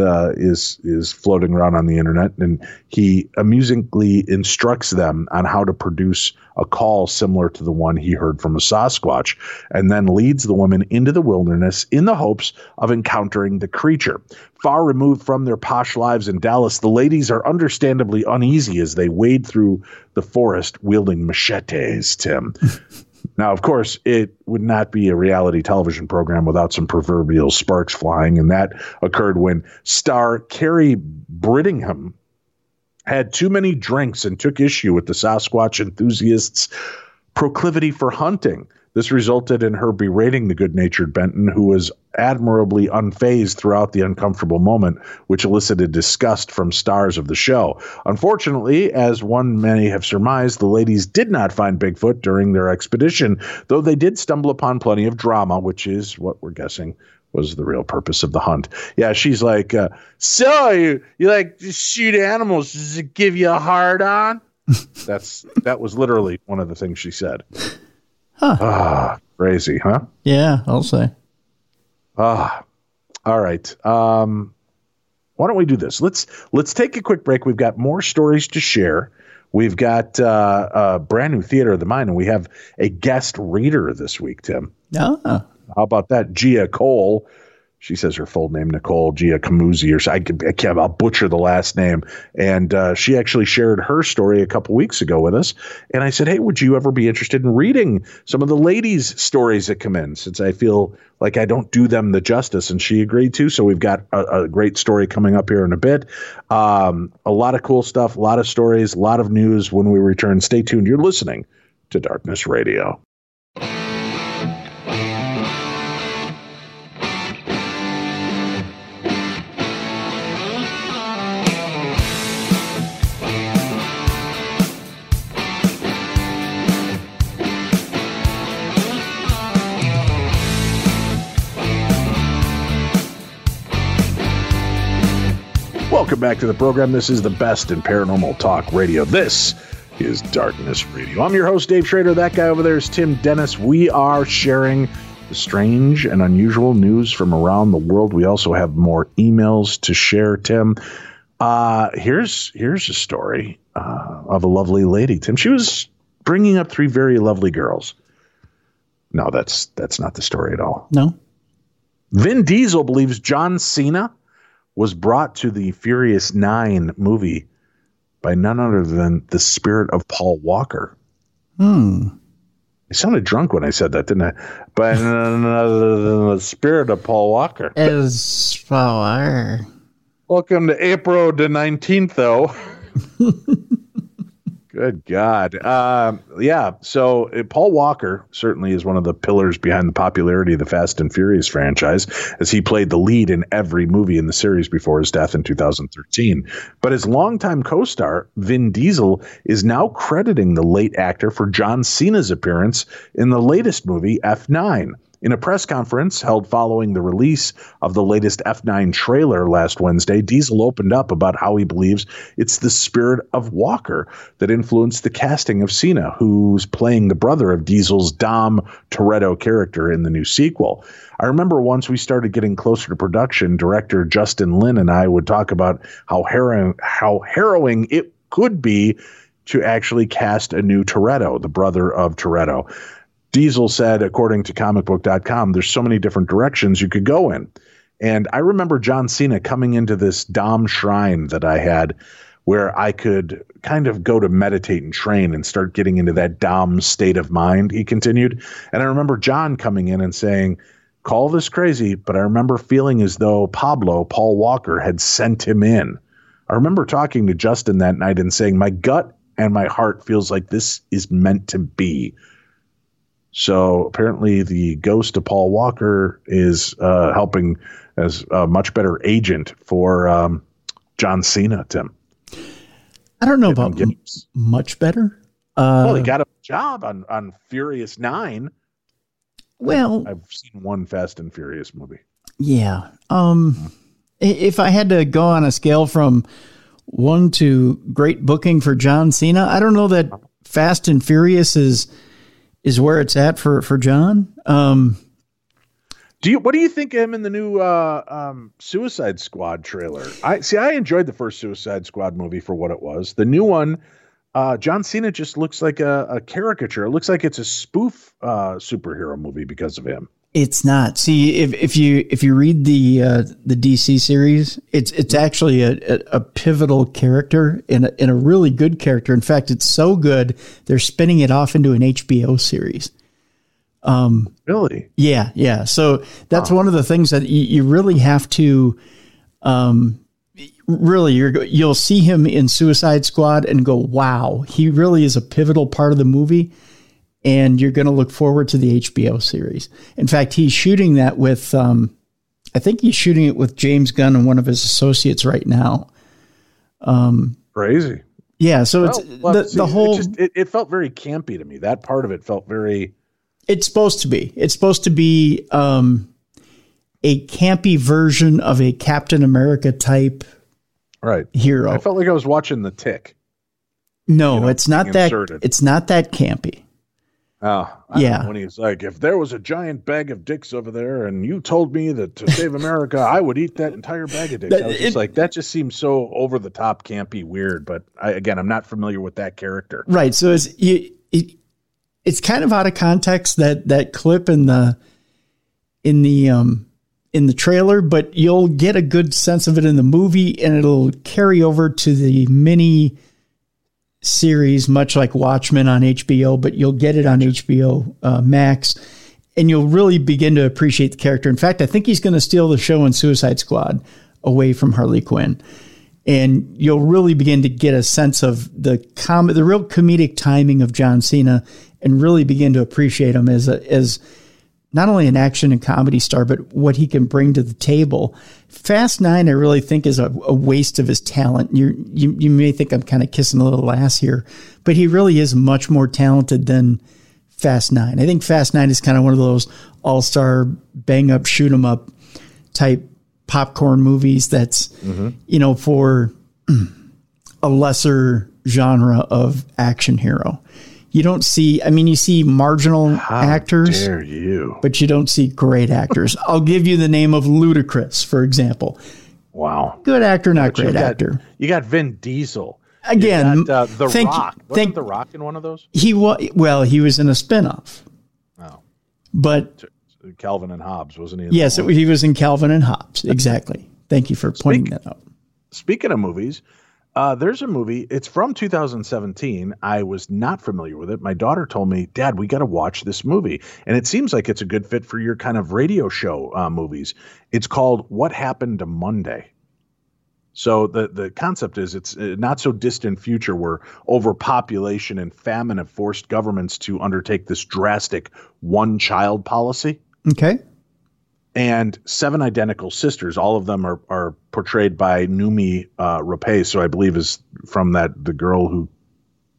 is floating around on the internet, and he amusingly instructs them on how to produce a call similar to the one he heard from a Sasquatch, and then leads the women into the wilderness in the hopes of encountering the creature. Far removed from their posh lives in Dallas, the ladies are understandably uneasy as they wade through the forest wielding machetes, Tim. Now, of course, it would not be a reality television program without some proverbial sparks flying, and that occurred when star Carrie Brittingham had too many drinks and took issue with the Sasquatch enthusiasts' proclivity for hunting. This resulted in her berating the good-natured Benton, who was admirably unfazed throughout the uncomfortable moment, which elicited disgust from stars of the show. Unfortunately, as one may have surmised, the ladies did not find Bigfoot during their expedition, though they did stumble upon plenty of drama, which is what we're guessing was the real purpose of the hunt. Yeah, she's like, so you like to shoot animals? Does it give you a hard on? That was literally one of the things she said. Huh. Crazy, huh? Yeah, I'll say. All right. Why don't we do this? Let's take a quick break. We've got more stories to share. We've got a brand new Theater of the Mind, and we have a guest reader this week, Tim. Oh. How about that? Gia Cole. She says her full name, Nicole Giacomuzzi, or I'll butcher the last name. And she actually shared her story a couple weeks ago with us. And I said, hey, would you ever be interested in reading some of the ladies' stories that come in, since I feel like I don't do them the justice? And she agreed to. So we've got a great story coming up here in a bit. A lot of cool stuff, a lot of stories, a lot of news when we return. Stay tuned. You're listening to Darkness Radio. Welcome back to the program. This is the best in paranormal talk radio. This is Darkness Radio. I'm your host, Dave Schrader. That guy over there is Tim Dennis. We are sharing the strange and unusual news from around the world. We also have more emails to share, Tim. Here's a story of a lovely lady, Tim. She was bringing up three very lovely girls. No, that's not the story at all. No. Vin Diesel believes John Cena was brought to the Furious 9 movie by none other than the spirit of Paul Walker. I sounded drunk when I said that, didn't I? By none other than the spirit of Paul Walker. As far. Welcome to April the 19th, though. Good God. Yeah, so Paul Walker certainly is one of the pillars behind the popularity of the Fast and Furious franchise, as he played the lead in every movie in the series before his death in 2013. But his longtime co-star, Vin Diesel, is now crediting the late actor for John Cena's appearance in the latest movie, F9. In a press conference held following the release of the latest F9 trailer last Wednesday, Diesel opened up about how he believes it's the spirit of Walker that influenced the casting of Cena, who's playing the brother of Diesel's Dom Toretto character in the new sequel. I remember once we started getting closer to production, director Justin Lin and I would talk about how harrowing it could be to actually cast a new Toretto, the brother of Toretto. Diesel said, according to comicbook.com, there's so many different directions you could go in. And I remember John Cena coming into this Dom shrine that I had where I could kind of go to meditate and train and start getting into that Dom state of mind, he continued. And I remember John coming in and saying, call this crazy, but I remember feeling as though Paul Walker, had sent him in. I remember talking to Justin that night and saying, my gut and my heart feels like this is meant to be. So apparently the ghost of Paul Walker is helping as a much better agent for John Cena, Tim. I don't know about much better. Well, he got a job on Furious 9. Well, I've seen one Fast and Furious movie. Yeah. If I had to go on a scale from 1 to great booking for John Cena, I don't know that Fast and Furious is where it's at for John. What do you think of him in the new Suicide Squad trailer? I enjoyed the first Suicide Squad movie for what it was. The new one, John Cena just looks like a caricature. It looks like it's a spoof superhero movie because of him. It's not. See, if you read the DC series, it's actually a pivotal character and a really good character. In fact, it's so good they're spinning it off into an HBO series. Really? Yeah. So that's one of the things that you really have to. You'll see him in Suicide Squad and go, wow, he really is a pivotal part of the movie. And you're going to look forward to the HBO series. In fact, he's shooting that with, I think he's shooting it with James Gunn and one of his associates right now. Crazy. Yeah. So the whole, it felt very campy to me. That part of it felt very. It's supposed to be a campy version of a Captain America type hero. I felt like I was watching The Tick. No, it's not that. It's not that campy. Oh, yeah. When he's like, if there was a giant bag of dicks over there and you told me that to save America, I would eat that entire bag of dicks. I was just like, that just seems so over the top, campy, weird. But I'm not familiar with that character. Right. So it's kind of out of context, that clip in the trailer, but you'll get a good sense of it in the movie and it'll carry over to the mini series, much like Watchmen on HBO, but you'll get it on HBO Max, and you'll really begin to appreciate the character. In fact, I think he's going to steal the show in Suicide Squad away from Harley Quinn, and you'll really begin to get a sense of the real comedic timing of John Cena, and really begin to appreciate him as not only an action and comedy star, but what he can bring to the table. Fast 9, I really think, is a waste of his talent. You may think I'm kind of kissing a little ass here, but he really is much more talented than Fast 9. I think Fast 9 is kind of one of those all-star bang up, shoot 'em up type popcorn movies that's, for a lesser genre of action hero. You don't see, you see marginal actors, dare you. But you don't see great actors. I'll give you the name of Ludacris, for example. Wow. Good actor, not great actor. You got Vin Diesel. Again, The Rock. Wasn't The Rock in one of those? He was in a spinoff. Oh. But Calvin and Hobbes, wasn't he? Yes, he was in Calvin and Hobbes. Exactly. Thank you for pointing that out. Speaking of movies, there's a movie. It's from 2017. I was not familiar with it. My daughter told me, Dad, we got to watch this movie. And it seems like it's a good fit for your kind of radio show movies. It's called What Happened to Monday. So the concept is it's a not so distant future where overpopulation and famine have forced governments to undertake this drastic one-child policy. Okay. And 7 identical sisters. All of them are portrayed by Noomi Rapace, so I believe is from the girl who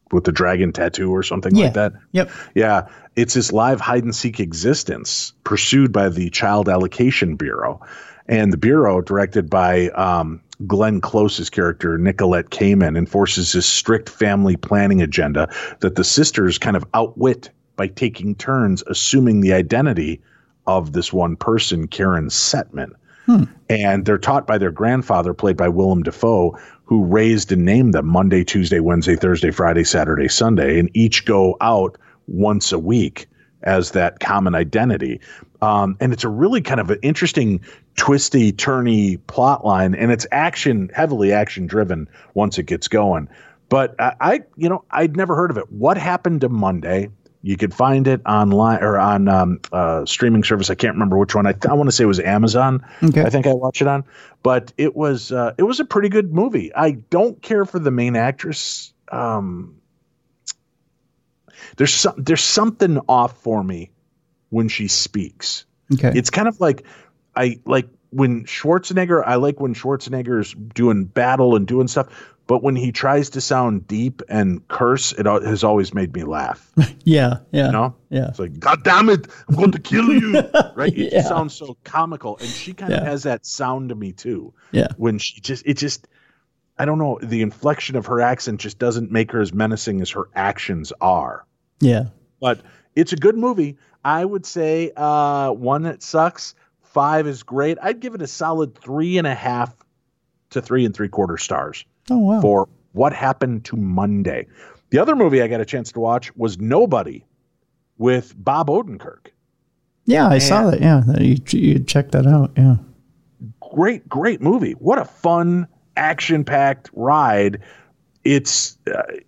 with the dragon tattoo or something like that. Yep. Yeah. It's this live hide and seek existence pursued by the Child Allocation Bureau. And the Bureau, directed by Glenn Close's character, Nicolette Kamen, enforces this strict family planning agenda that the sisters kind of outwit by taking turns assuming the identity of this one person, Karen Setman. And they're taught by their grandfather, played by Willem Dafoe, who raised and named them Monday, Tuesday, Wednesday, Thursday, Friday, Saturday, Sunday, and each go out once a week as that common identity. And it's a really kind of an interesting, twisty, turny plot line, and it's heavily action driven once it gets going. But I'd never heard of it. What Happened to Monday? You could find it online or on streaming service. I can't remember which one. I want to say it was Amazon. Okay. I think I watched it on. But it was a pretty good movie. I don't care for the main actress. There's something off for me when she speaks. Okay. It's kind of like I like when Schwarzenegger's doing battle and doing stuff. But when he tries to sound deep and curse, it has always made me laugh. Yeah. You know? Yeah. It's like, God damn it, I'm going to kill you. Right? It just sounds so comical. And she kind of has that sound to me too. Yeah. When I don't know, the inflection of her accent just doesn't make her as menacing as her actions are. Yeah. But it's a good movie. I would say 1 that sucks, 5 is great. I'd give it a solid 3.5 to 3 3/4 stars. Oh, wow. For What Happened to Monday. The other movie I got a chance to watch was Nobody with Bob Odenkirk. Yeah, I saw that. Yeah, you checked that out. Yeah. Great movie. What a fun, action-packed ride. It's, I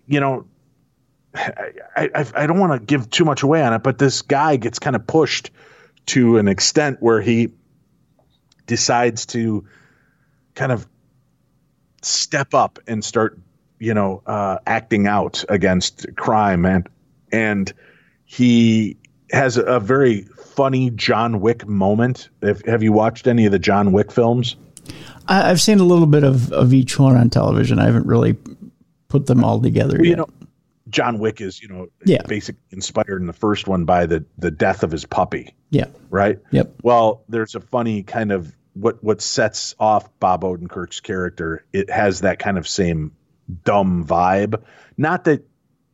don't want to give too much away on it, but this guy gets kind of pushed to an extent where he decides to kind of step up and start, acting out against crime. And he has a very funny John Wick moment. Have you watched any of the John Wick films? I've seen a little bit of each one on television. I haven't really put them all together yet. John Wick is, basically inspired in the first one by the death of his puppy. Yeah. Right? Yep. Well, there's a funny kind of what sets off Bob Odenkirk's character. It has that kind of same dumb vibe. Not that,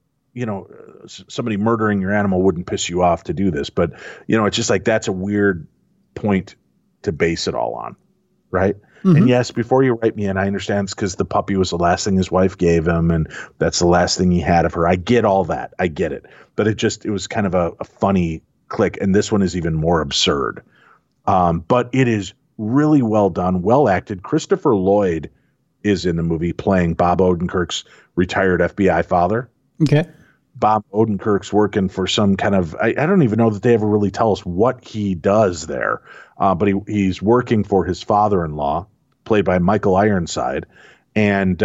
somebody murdering your animal wouldn't piss you off to do this, but, it's just like that's a weird point to base it all on. Right? Mm-hmm. And yes, before you write me in, I understand it's because the puppy was the last thing his wife gave him, and that's the last thing he had of her. I get all that. I get it. But it was kind of a funny click, and this one is even more absurd. But it is really well done, well acted. Christopher Lloyd is in the movie playing Bob Odenkirk's retired FBI father. Okay. Bob Odenkirk's working for some kind of, I don't even know that they ever really tell us what he does there. But he's working for his father-in-law, played by Michael Ironside. And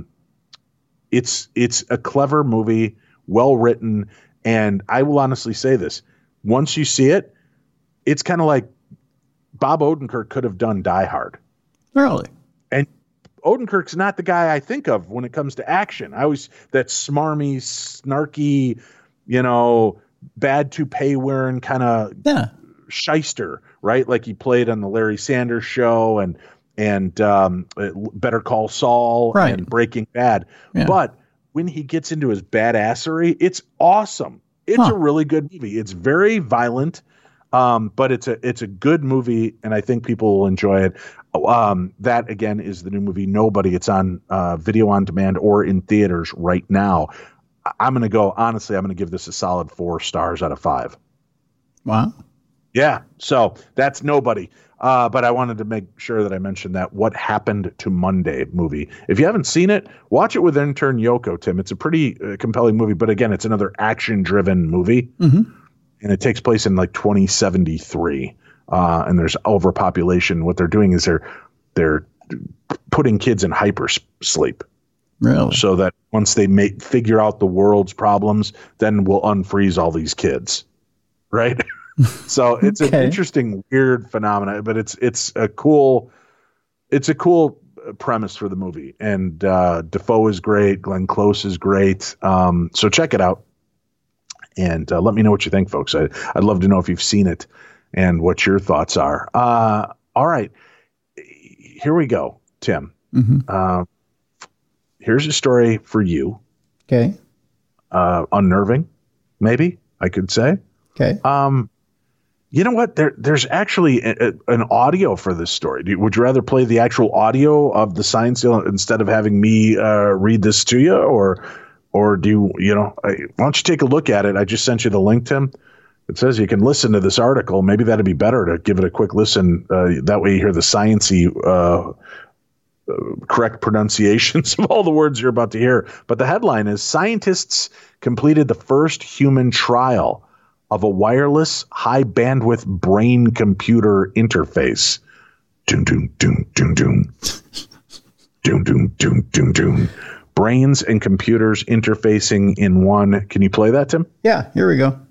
it's a clever movie, well written. And I will honestly say this. Once you see it, it's kind of like Bob Odenkirk could have done Die Hard. Really? And Odenkirk's not the guy I think of when it comes to action. I always, that smarmy, snarky, bad toupee wearing kind of shyster, right? Like he played on the Larry Sanders Show and Better Call Saul and Breaking Bad. Yeah. But when he gets into his badassery, it's awesome. It's a really good movie. It's very violent. But it's a good movie, and I think people will enjoy it. That, again, is the new movie Nobody. It's on video on demand or in theaters right now. I'm going to give this a solid 4 stars out of 5. Wow. Yeah, so that's Nobody. But I wanted to make sure that I mentioned that What Happened to Monday movie. If you haven't seen it, watch it with intern Yoko, Tim. It's a pretty compelling movie, but again, it's another action-driven movie. Mm-hmm. And it takes place in like 2073, and there's overpopulation. What they're doing is they're putting kids in hypersleep. Really? So that once they figure out the world's problems, then we'll unfreeze all these kids, right? So it's an interesting, weird phenomenon, but it's a cool premise for the movie. And Defoe is great. Glenn Close is great. So check it out. And let me know what you think, folks. I'd love to know if you've seen it and what your thoughts are. All right. Here we go, Tim. Mm-hmm. Here's a story for you. Okay. Unnerving, maybe I could say. Okay. You know what? There's actually an audio for this story. Would you rather play the actual audio of the science deal instead of having me read this to you, or do you know? Why don't you take a look at it? I just sent you the link, Tim. It says you can listen to this article. Maybe that'd be better to give it a quick listen. That way you hear the sciencey, correct pronunciations of all the words you're about to hear. But the headline is: scientists completed the first human trial of a wireless high-bandwidth brain-computer interface. Doom, doom, doom, doom, doom. Doom, doom, doom, doom, doom. Brains and computers interfacing in one. Can you play that, Tim? Yeah, here we go.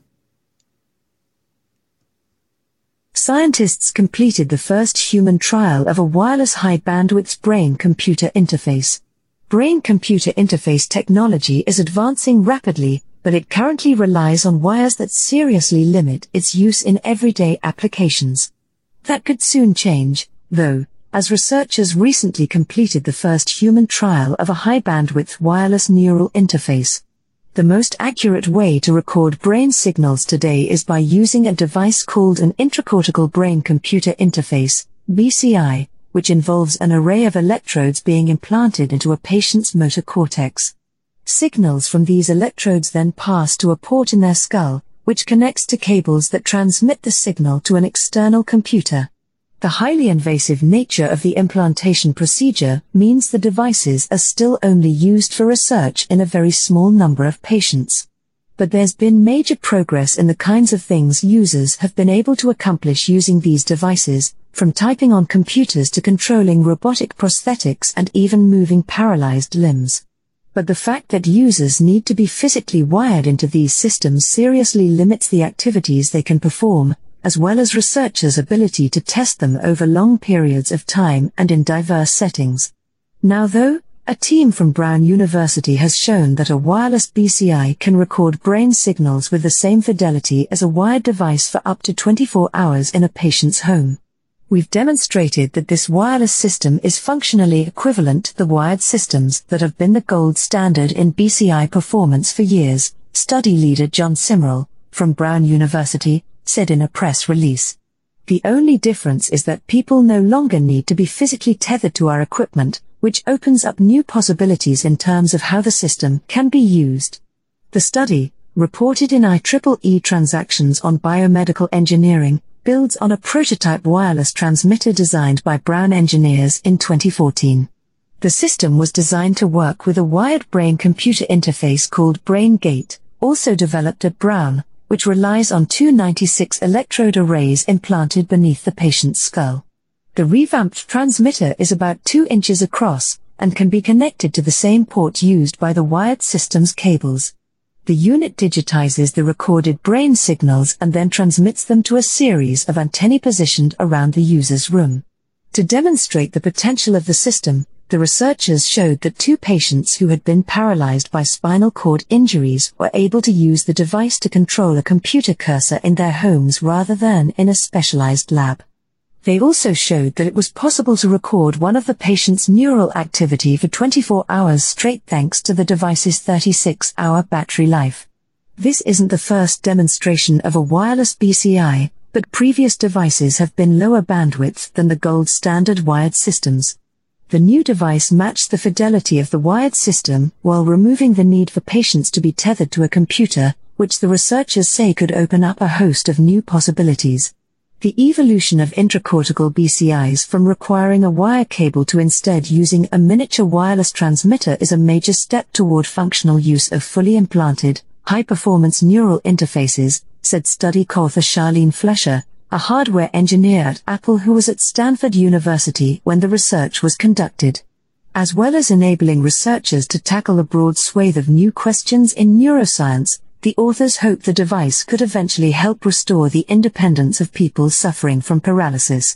Scientists completed the first human trial of a wireless high-bandwidth brain-computer interface. Brain-computer interface technology is advancing rapidly, but it currently relies on wires that seriously limit its use in everyday applications. That could soon change, though, as researchers recently completed the first human trial of a high-bandwidth wireless neural interface. The most accurate way to record brain signals today is by using a device called an intracortical brain-computer interface, BCI, which involves an array of electrodes being implanted into a patient's motor cortex. Signals from these electrodes then pass to a port in their skull, which connects to cables that transmit the signal to an external computer. The highly invasive nature of the implantation procedure means the devices are still only used for research in a very small number of patients. But there's been major progress in the kinds of things users have been able to accomplish using these devices, from typing on computers to controlling robotic prosthetics and even moving paralyzed limbs. But the fact that users need to be physically wired into these systems seriously limits the activities they can perform, as well as researchers' ability to test them over long periods of time and in diverse settings. Now though, a team from Brown University has shown that a wireless BCI can record brain signals with the same fidelity as a wired device for up to 24 hours in a patient's home. We've demonstrated that this wireless system is functionally equivalent to the wired systems that have been the gold standard in BCI performance for years, study leader John Simrell, from Brown University, said in a press release. The only difference is that people no longer need to be physically tethered to our equipment, which opens up new possibilities in terms of how the system can be used. The study, reported in IEEE Transactions on Biomedical Engineering, builds on a prototype wireless transmitter designed by Brown engineers in 2014. The system was designed to work with a wired brain-computer interface called BrainGate, also developed at Brown, which relies on two 96 electrode arrays implanted beneath the patient's skull. The revamped transmitter is about 2 inches across, and can be connected to the same port used by the wired system's cables. The unit digitizes the recorded brain signals and then transmits them to a series of antennae positioned around the user's room. To demonstrate the potential of the system, the researchers showed that 2 patients who had been paralyzed by spinal cord injuries were able to use the device to control a computer cursor in their homes rather than in a specialized lab. They also showed that it was possible to record one of the patient's neural activity for 24 hours straight thanks to the device's 36-hour battery life. This isn't the first demonstration of a wireless BCI, but previous devices have been lower bandwidth than the gold standard wired systems. The new device matched the fidelity of the wired system while removing the need for patients to be tethered to a computer, which the researchers say could open up a host of new possibilities. The evolution of intracortical BCIs from requiring a wire cable to instead using a miniature wireless transmitter is a major step toward functional use of fully implanted, high-performance neural interfaces, said study co-author Charlene Flesher, a hardware engineer at Apple who was at Stanford University when the research was conducted. As well as enabling researchers to tackle a broad swathe of new questions in neuroscience, the authors hope the device could eventually help restore the independence of people suffering from paralysis.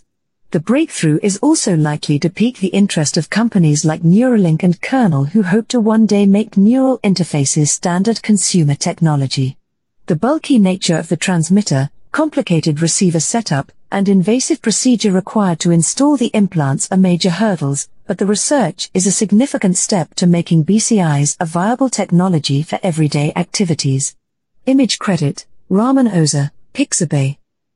The breakthrough is also likely to pique the interest of companies like Neuralink and Kernel, who hope to one day make neural interfaces standard consumer technology. The bulky nature of the transmitter, complicated receiver setup, and invasive procedure required to install the implants are major hurdles, but the research is a significant step to making BCIs a viable technology for everyday activities. Image credit, Rahman Oza, Pixabay.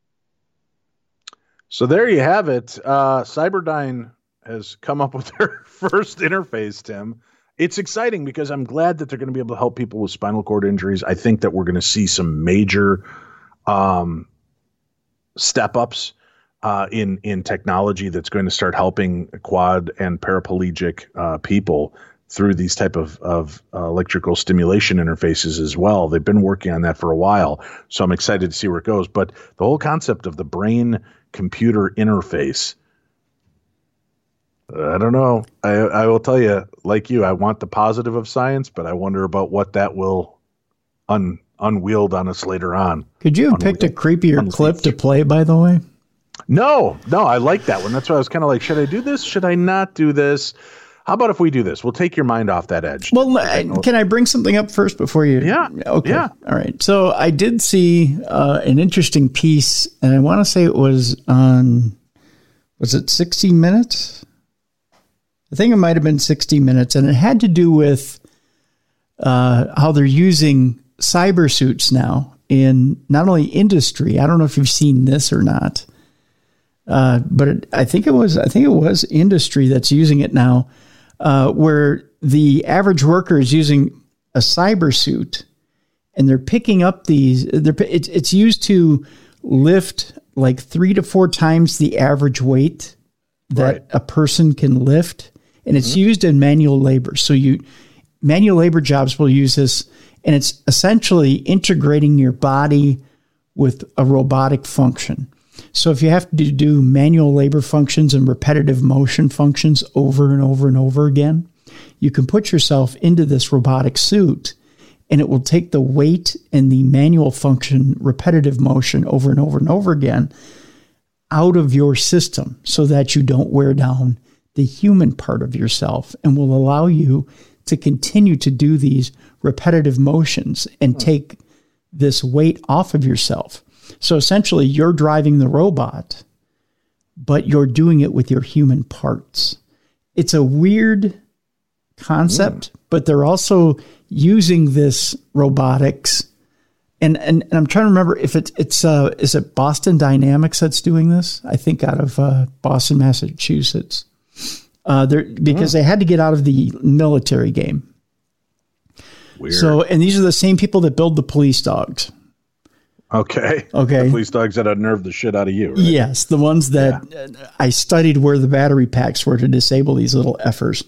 So there you have it. Cyberdyne has come up with their first interface, Tim. It's exciting because I'm glad that they're going to be able to help people with spinal cord injuries. I think that we're going to see some major step-ups in technology that's going to start helping quad and paraplegic people through these type of electrical stimulation interfaces as well. They've been working on that for a while, so I'm excited to see where it goes. But the whole concept of the brain-computer interface, I don't know. I will tell you, like you, I want the positive of science, but I wonder about what that will unwield on us later on. Could you have picked a creepier clip to play, by the way? No, I like that one. That's why I was kind of like, should I do this? Should I not do this? How about if we do this? We'll take your mind off that edge. Well, can I bring something up first before you? Yeah. Okay. Yeah. All right. So I did see an interesting piece, and I want to say it was on, was it 60 Minutes? I think it might have been 60 Minutes, and it had to do with how they're using cyber suits now in not only industry. I don't know if you've seen this or not, but I think it was industry that's using it now, where the average worker is using a cyber suit, and they're picking up these. It's used to lift like 3 to 4 times the average weight that a person can lift. And it's used in manual labor. So manual labor jobs will use this, and it's essentially integrating your body with a robotic function. So if you have to do manual labor functions and repetitive motion functions over and over and over again, you can put yourself into this robotic suit, and it will take the weight and the manual function, repetitive motion over and over and over again out of your system so that you don't wear down the human part of yourself, and will allow you to continue to do these repetitive motions and take this weight off of yourself. So essentially you're driving the robot, but you're doing it with your human parts. It's a weird concept, but they're also using this robotics. And I'm trying to remember if is it Boston Dynamics that's doing this? I think out of Boston, Massachusetts. Because they had to get out of the military game. Weird. So, and these are the same people that build the police dogs. Okay. The police dogs that unnerve the shit out of you, right? Yes, the ones that I studied where the battery packs were to disable these little effers.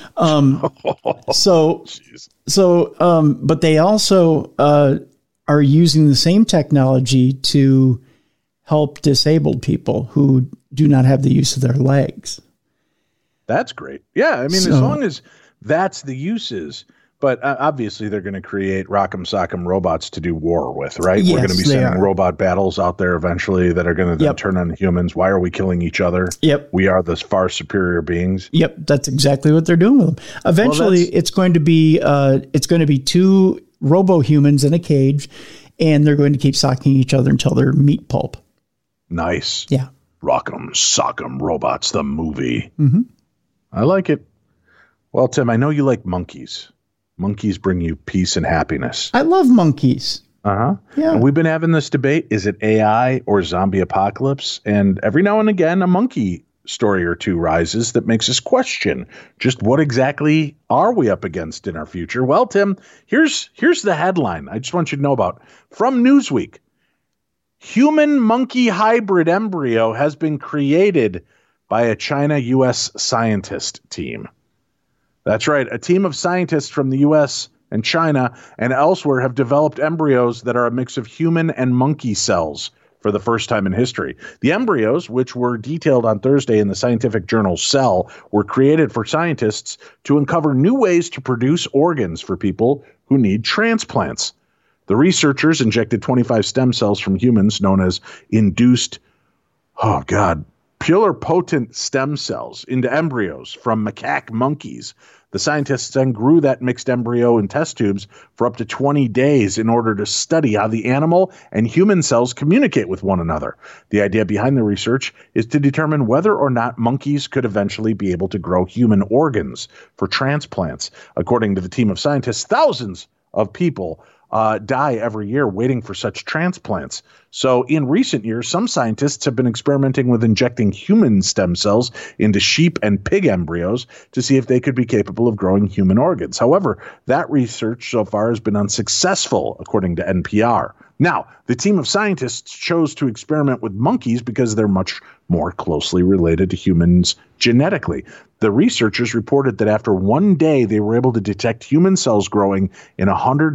But they also are using the same technology to help disabled people who do not have the use of their legs. That's great. Yeah, I mean, as long as that's the uses. But obviously, they're going to create rock'em sock'em robots to do war with, right? Yes, we're going to be sending robot battles out there eventually that are going to then turn on humans. Why are we killing each other? Yep. We are the far superior beings. Yep, that's exactly what they're doing with them. Eventually, it's going to be 2 robo-humans in a cage, and they're going to keep socking each other until they're meat pulp. Nice. Yeah. Rock'em sock'em robots, the movie. Mm-hmm. I like it. Well, Tim, I know you like monkeys. Monkeys bring you peace and happiness. I love monkeys. Uh-huh. Yeah. And we've been having this debate. Is it AI or zombie apocalypse? And every now and again, a monkey story or two rises that makes us question just what exactly are we up against in our future? Well, Tim, here's the headline I just want you to know about from Newsweek. Human-monkey hybrid embryo has been created by a China-U.S. scientist team. That's right. A team of scientists from the U.S. and China and elsewhere have developed embryos that are a mix of human and monkey cells for the first time in history. The embryos, which were detailed on Thursday in the scientific journal Cell, were created for scientists to uncover new ways to produce organs for people who need transplants. The researchers injected 25 stem cells from humans known as induced, pluripotent stem cells into embryos from macaque monkeys. The scientists then grew that mixed embryo in test tubes for up to 20 days in order to study how the animal and human cells communicate with one another. The idea behind the research is to determine whether or not monkeys could eventually be able to grow human organs for transplants. According to the team of scientists, thousands of people die every year waiting for such transplants. So in recent years, some scientists have been experimenting with injecting human stem cells into sheep and pig embryos to see if they could be capable of growing human organs. However, that research so far has been unsuccessful, according to NPR. Now, the team of scientists chose to experiment with monkeys because they're much more closely related to humans genetically. The researchers reported that after 1 day, they were able to detect human cells growing in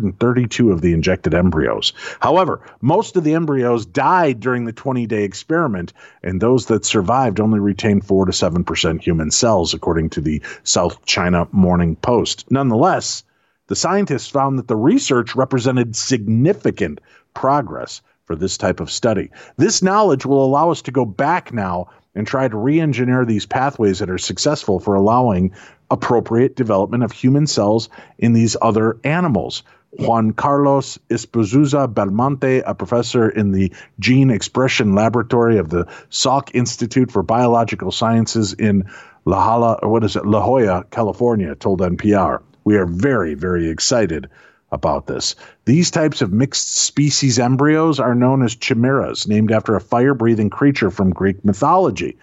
132 of the injected embryos. However, most of the embryos died during the 20-day experiment, and those that survived only retained 4 to 7% human cells, according to the South China Morning Post. Nonetheless, the scientists found that the research represented significant progress for this type of study. This knowledge will allow us to go back now and try to re-engineer these pathways that are successful for allowing appropriate development of human cells in these other animals. Juan Carlos Espozuza Belmonte, a professor in the Gene Expression Laboratory of the Salk Institute for Biological Sciences in La Jolla, California, told NPR. We are very, very excited about this. These types of mixed species embryos are known as chimeras, named after a fire-breathing creature from Greek mythology.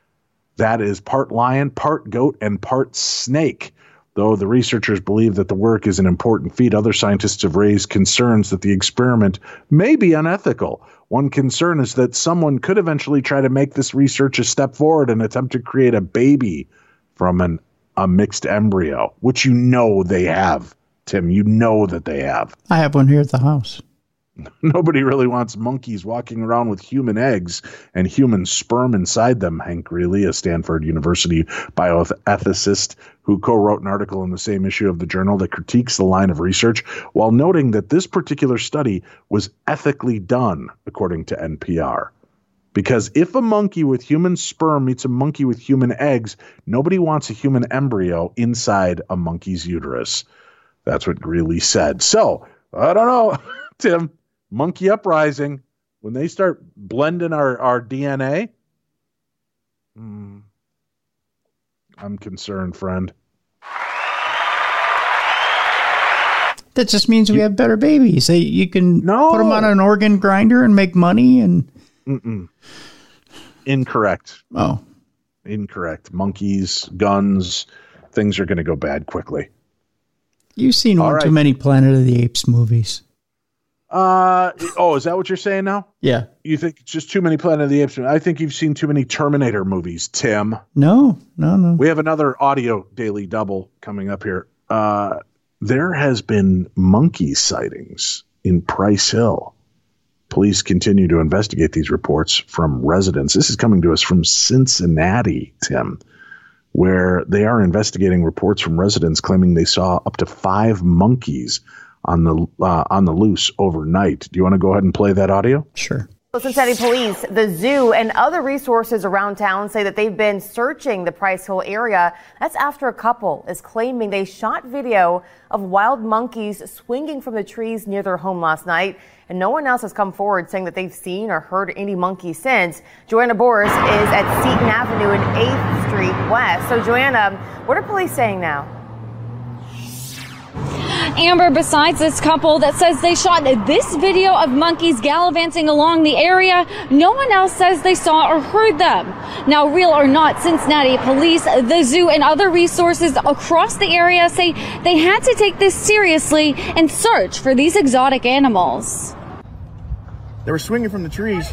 That is part lion, part goat, and part snake. Though the researchers believe that the work is an important feat, other scientists have raised concerns that the experiment may be unethical. One concern is that someone could eventually try to make this research a step forward and attempt to create a baby from a mixed embryo, which you know they have. Tim, you know that they have. I have one here at the house. Nobody really wants monkeys walking around with human eggs and human sperm inside them. Hank Greeley, a Stanford University bioethicist who co-wrote an article in the same issue of the journal that critiques the line of research, while noting that this particular study was ethically done, according to NPR. Because if a monkey with human sperm meets a monkey with human eggs, nobody wants a human embryo inside a monkey's uterus. That's what Greeley said. So, I don't know, Tim, monkey uprising, when they start blending our DNA, I'm concerned, friend. That just means we have better babies. You can put them on an organ grinder and make money. And Incorrect. Oh. Incorrect. Monkeys, guns, things are going to go bad quickly. You've seen one too many Planet of the Apes movies. Is that what you're saying now? Yeah. You think it's just too many Planet of the Apes? I think you've seen too many Terminator movies, Tim. No. We have another audio daily double coming up here. There has been monkey sightings in Price Hill. Police continue to investigate these reports from residents. This is coming to us from Cincinnati, Tim, where they are investigating reports from residents claiming they saw up to 5 monkeys on the loose overnight. Do you want to go ahead and play that audio? Sure. Cincinnati police, the zoo, and other resources around town say that they've been searching the Price Hill area. That's after a couple is claiming they shot video of wild monkeys swinging from the trees near their home last night. And no one else has come forward saying that they've seen or heard any monkeys since. Joanna Boris is at Seton Avenue and 8th Street West. So, Joanna, what are police saying now? Amber, besides this couple that says they shot this video of monkeys gallivanting along the area, no one else says they saw or heard them. Now, real or not, Cincinnati police, the zoo, and other resources across the area say they had to take this seriously and search for these exotic animals. They were swinging from the trees.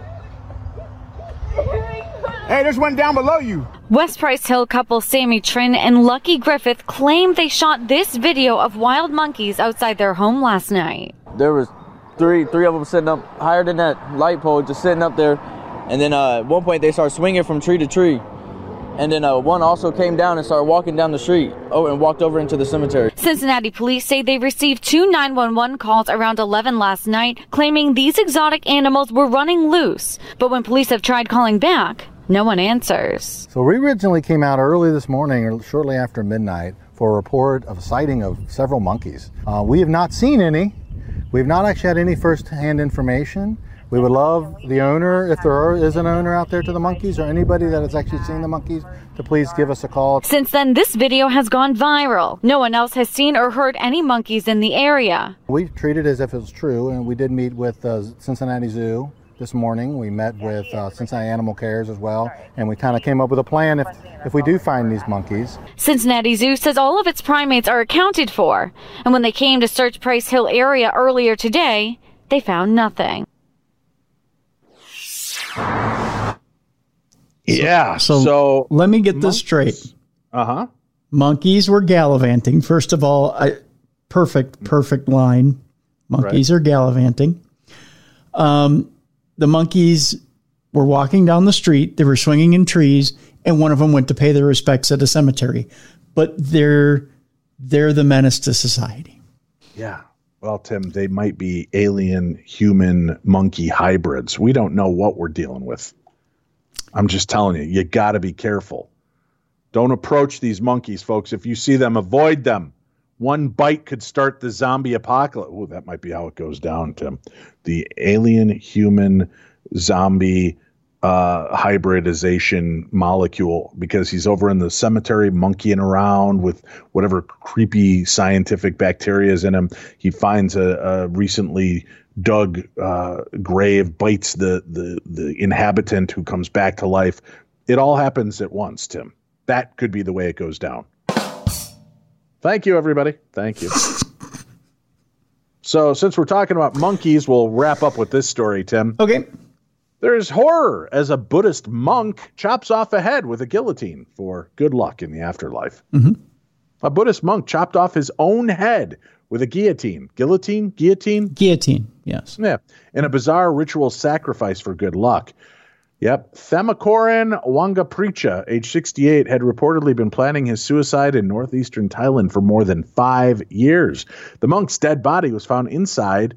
Hey, there's one down below you. West Price Hill couple Sammy Trin and Lucky Griffith claim they shot this video of wild monkeys outside their home last night. There was three of them sitting up higher than that light pole, just sitting up there. And then at one point they started swinging from tree to tree. And then one also came down and started walking down the street and walked over into the cemetery. Cincinnati police say they received 2 911 calls around 11 last night, claiming these exotic animals were running loose. But when police have tried calling back, No one answers. So we originally came out early this morning, or shortly after midnight, for a report of a sighting of several monkeys. We have not seen any. We've not actually had any first-hand information. We would love the owner, if there is an owner out there to the monkeys, or anybody that has actually seen the monkeys, to please give us a call. Since then, this video has gone viral. No one else has seen or heard any monkeys in the area. We treat it as if it was true, and we did meet with Cincinnati Zoo this morning. We met with Cincinnati Animal Cares as well, and we kind of came up with a plan if we do find these monkeys. Cincinnati Zoo says all of its primates are accounted for, and when they came to search Price Hill area earlier today, they found nothing. Yeah. So let me get this straight. Monkeys were gallivanting. First of all, perfect line. Monkeys are gallivanting. The monkeys were walking down the street. They were swinging in trees, and one of them went to pay their respects at a cemetery. But they're the menace to society. Yeah. Well, Tim, they might be alien human monkey hybrids. We don't know what we're dealing with. I'm just telling you got to be careful. Don't approach these monkeys, folks. If you see them, avoid them. One bite could start the zombie apocalypse. Oh, that might be how it goes down, Tim. The alien human zombie hybridization molecule, because he's over in the cemetery monkeying around with whatever creepy scientific bacteria is in him. He finds a recently dug grave, bites the inhabitant who comes back to life. It all happens at once, Tim. That could be the way it goes down. Thank you, everybody. Thank you. So since we're talking about monkeys, we'll wrap up with this story, Tim. Okay. There's horror as a Buddhist monk chops off a head with a guillotine for good luck in the afterlife. Mm-hmm. A Buddhist monk chopped off his own head with a guillotine. Guillotine? Guillotine, yes. Yeah. In a bizarre ritual sacrifice for good luck. Yep. Themakoran Wangapricha, age 68, had reportedly been planning his suicide in northeastern Thailand for more than 5 years. The monk's dead body was found inside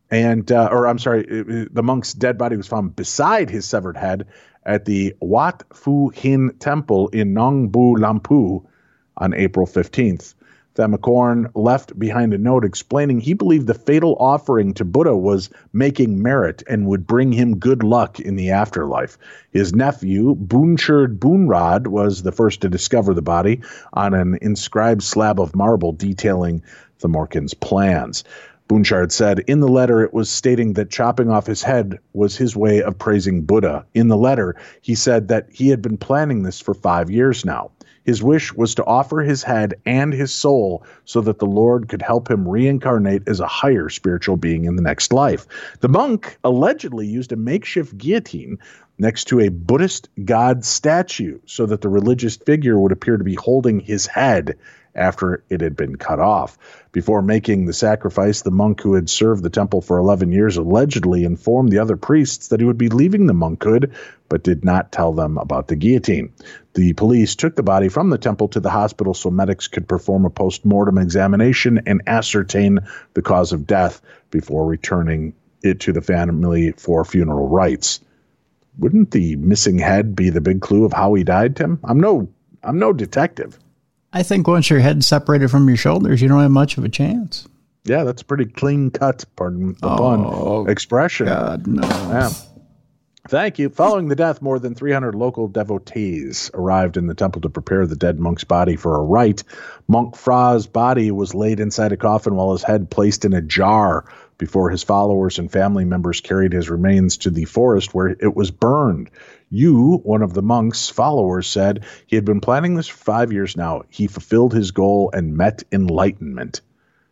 the monk's dead body was found beside his severed head at the Wat Phu Hin Temple in Nong Bu Lampu on April 15th. Themakorn left behind a note explaining he believed the fatal offering to Buddha was making merit and would bring him good luck in the afterlife. His nephew, Buncherd Bunrad, was the first to discover the body on an inscribed slab of marble detailing Themorkin's plans. Bunchard said in the letter it was stating that chopping off his head was his way of praising Buddha. In the letter, he said that he had been planning this for 5 years now. His wish was to offer his head and his soul so that the Lord could help him reincarnate as a higher spiritual being in the next life. The monk allegedly used a makeshift guillotine next to a Buddhist god statue so that the religious figure would appear to be holding his head after it had been cut off. Before making the sacrifice, the monk who had served the temple for 11 years allegedly informed the other priests that he would be leaving the monkhood, but did not tell them about the guillotine. The police took the body from the temple to the hospital so medics could perform a post-mortem examination and ascertain the cause of death before returning it to the family for funeral rites. Wouldn't the missing head be the big clue of how he died, Tim? I'm no detective. I think once your head's separated from your shoulders, you don't have much of a chance. Yeah, that's a pretty clean-cut, pardon the pun, expression. God, no. Yeah. Thank you. Following the death, more than 300 local devotees arrived in the temple to prepare the dead monk's body for a rite. Monk Phra's body was laid inside a coffin while his head placed in a jar before his followers and family members carried his remains to the forest where it was burned. Yu, one of the monk's followers, said he had been planning this for 5 years now. He fulfilled his goal and met enlightenment.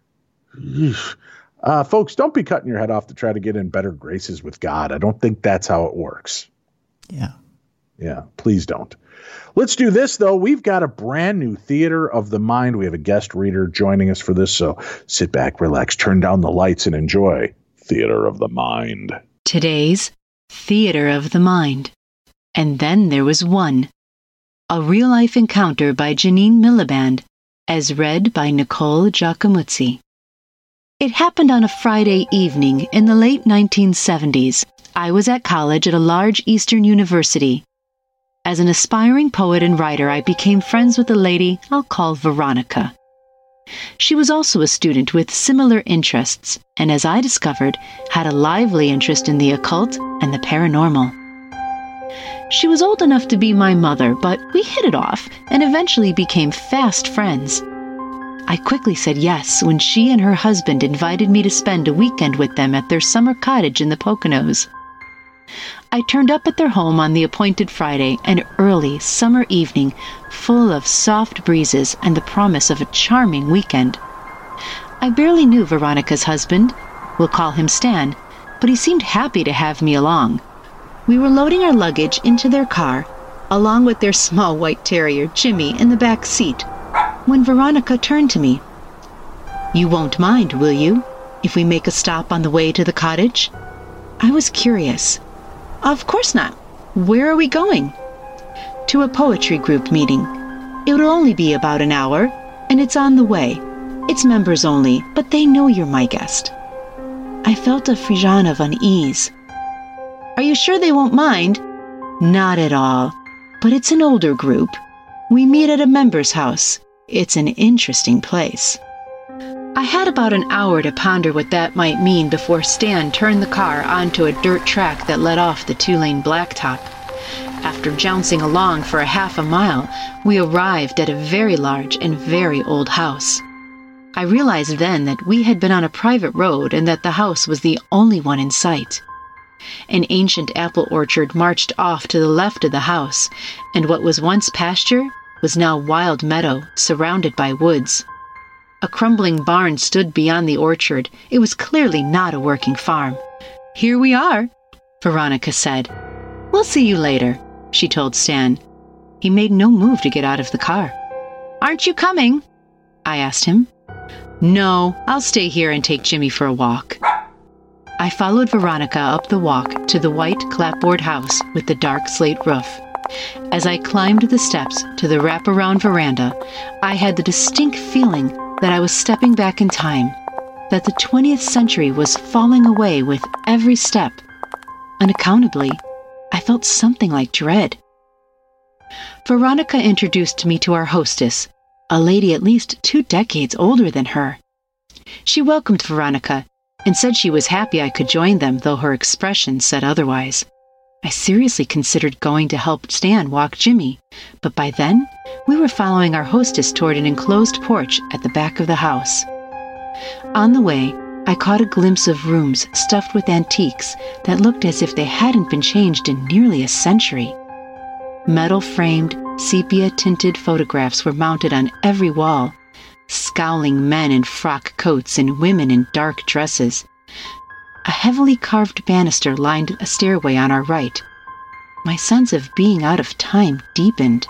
Folks, don't be cutting your head off to try to get in better graces with God. I don't think that's how it works. Yeah, please don't. Let's do this, though. We've got a brand new Theater of the Mind. We have a guest reader joining us for this, so sit back, relax, turn down the lights, and enjoy Theater of the Mind. Today's Theater of the Mind. And then there was one. A real-life encounter by Janine Miliband, as read by Nicole Giacomuzzi. It happened on a Friday evening in the late 1970s. I was at college at a large Eastern university. As an aspiring poet and writer, I became friends with a lady I'll call Veronica. She was also a student with similar interests, and as I discovered, had a lively interest in the occult and the paranormal. She was old enough to be my mother, but we hit it off and eventually became fast friends. I quickly said yes when she and her husband invited me to spend a weekend with them at their summer cottage in the Poconos. I turned up at their home on the appointed Friday, an early summer evening full of soft breezes and the promise of a charming weekend. I barely knew Veronica's husband, we'll call him Stan, but he seemed happy to have me along. We were loading our luggage into their car, along with their small white terrier, Jimmy, in the back seat, when Veronica turned to me. "You won't mind, will you, if we make a stop on the way to the cottage?" I was curious. "Of course not. Where are we going?" "To a poetry group meeting. It'll only be about an hour, and it's on the way. It's members only, but they know you're my guest." I felt a frisson of unease. "Are you sure they won't mind?" "Not at all. But it's an older group. We meet at a member's house. It's an interesting place." I had about an hour to ponder what that might mean before Stan turned the car onto a dirt track that led off the 2-lane blacktop. After jouncing along for a half a mile, we arrived at a very large and very old house. I realized then that we had been on a private road and that the house was the only one in sight. An ancient apple orchard marched off to the left of the house, and what was once pasture was now wild meadow surrounded by woods. A crumbling barn stood beyond the orchard. It was clearly not a working farm. "Here we are," Veronica said. "We'll see you later," she told Stan. He made no move to get out of the car. "Aren't you coming?" I asked him. "No, I'll stay here and take Jimmy for a walk." I followed Veronica up the walk to the white clapboard house with the dark slate roof. As I climbed the steps to the wraparound veranda, I had the distinct feeling that I was stepping back in time, that the 20th century was falling away with every step. Unaccountably, I felt something like dread. Veronica introduced me to our hostess, a lady at least 2 decades older than her. She welcomed Veronica and said she was happy I could join them, though her expression said otherwise. I seriously considered going to help Stan walk Jimmy, but by then, we were following our hostess toward an enclosed porch at the back of the house. On the way, I caught a glimpse of rooms stuffed with antiques that looked as if they hadn't been changed in nearly a century. Metal-framed, sepia-tinted photographs were mounted on every wall, scowling men in frock coats and women in dark dresses. A heavily carved banister lined a stairway on our right. My sense of being out of time deepened.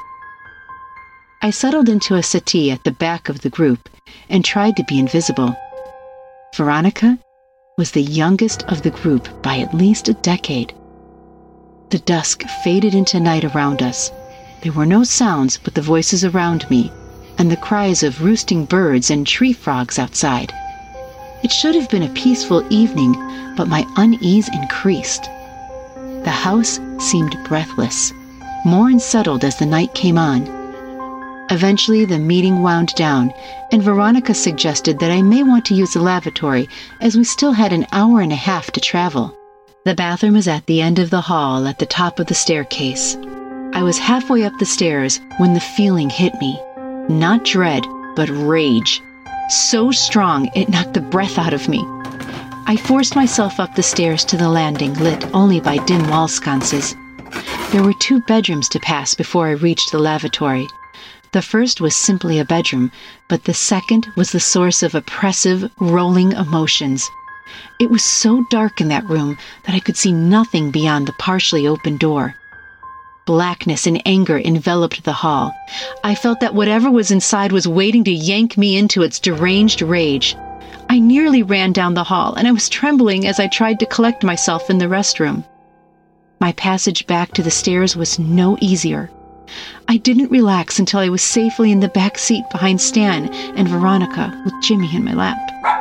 I settled into a settee at the back of the group and tried to be invisible. Veronica was the youngest of the group by at least a decade. The dusk faded into night around us. There were no sounds but the voices around me and the cries of roosting birds and tree frogs outside. It should have been a peaceful evening, but my unease increased. The house seemed breathless, more unsettled as the night came on. Eventually, the meeting wound down, and Veronica suggested that I may want to use the lavatory, as we still had an hour and a half to travel. The bathroom was at the end of the hall at the top of the staircase. I was halfway up the stairs when the feeling hit me. Not dread, but rage. So strong, it knocked the breath out of me. I forced myself up the stairs to the landing, lit only by dim wall sconces. There were 2 bedrooms to pass before I reached the lavatory. The first was simply a bedroom, but the second was the source of oppressive, rolling emotions. It was so dark in that room that I could see nothing beyond the partially open door. Blackness and anger enveloped the hall. I felt that whatever was inside was waiting to yank me into its deranged rage. I nearly ran down the hall, and I was trembling as I tried to collect myself in the restroom. My passage back to the stairs was no easier. I didn't relax until I was safely in the back seat behind Stan and Veronica with Jimmy in my lap.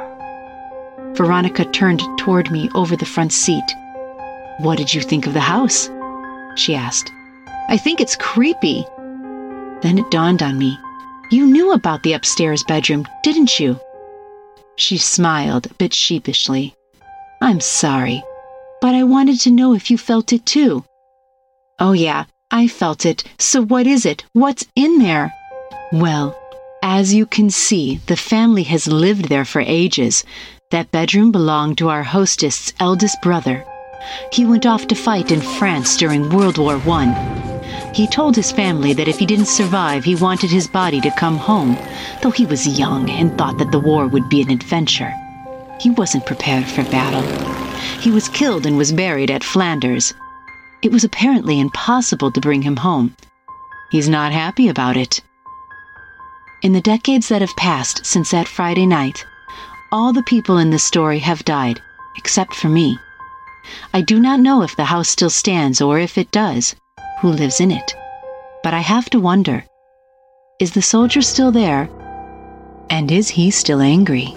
Veronica turned toward me over the front seat. "What did you think of the house?" she asked. I think it's creepy. Then it dawned on me. You knew about the upstairs bedroom, didn't you? She smiled a bit sheepishly. I'm sorry, but I wanted to know if you felt it too. Oh yeah, I felt it. So what is it? What's in there? Well, as you can see, the family has lived there for ages. That bedroom belonged to our hostess' eldest brother. He went off to fight in France during World War I. He told his family that if he didn't survive, he wanted his body to come home, though he was young and thought that the war would be an adventure. He wasn't prepared for battle. He was killed and was buried at Flanders. It was apparently impossible to bring him home. He's not happy about it. In the decades that have passed since that Friday night, all the people in this story have died, except for me. I do not know if the house still stands, or if it does, who lives in it. But I have to wonder, is the soldier still there? And is he still angry?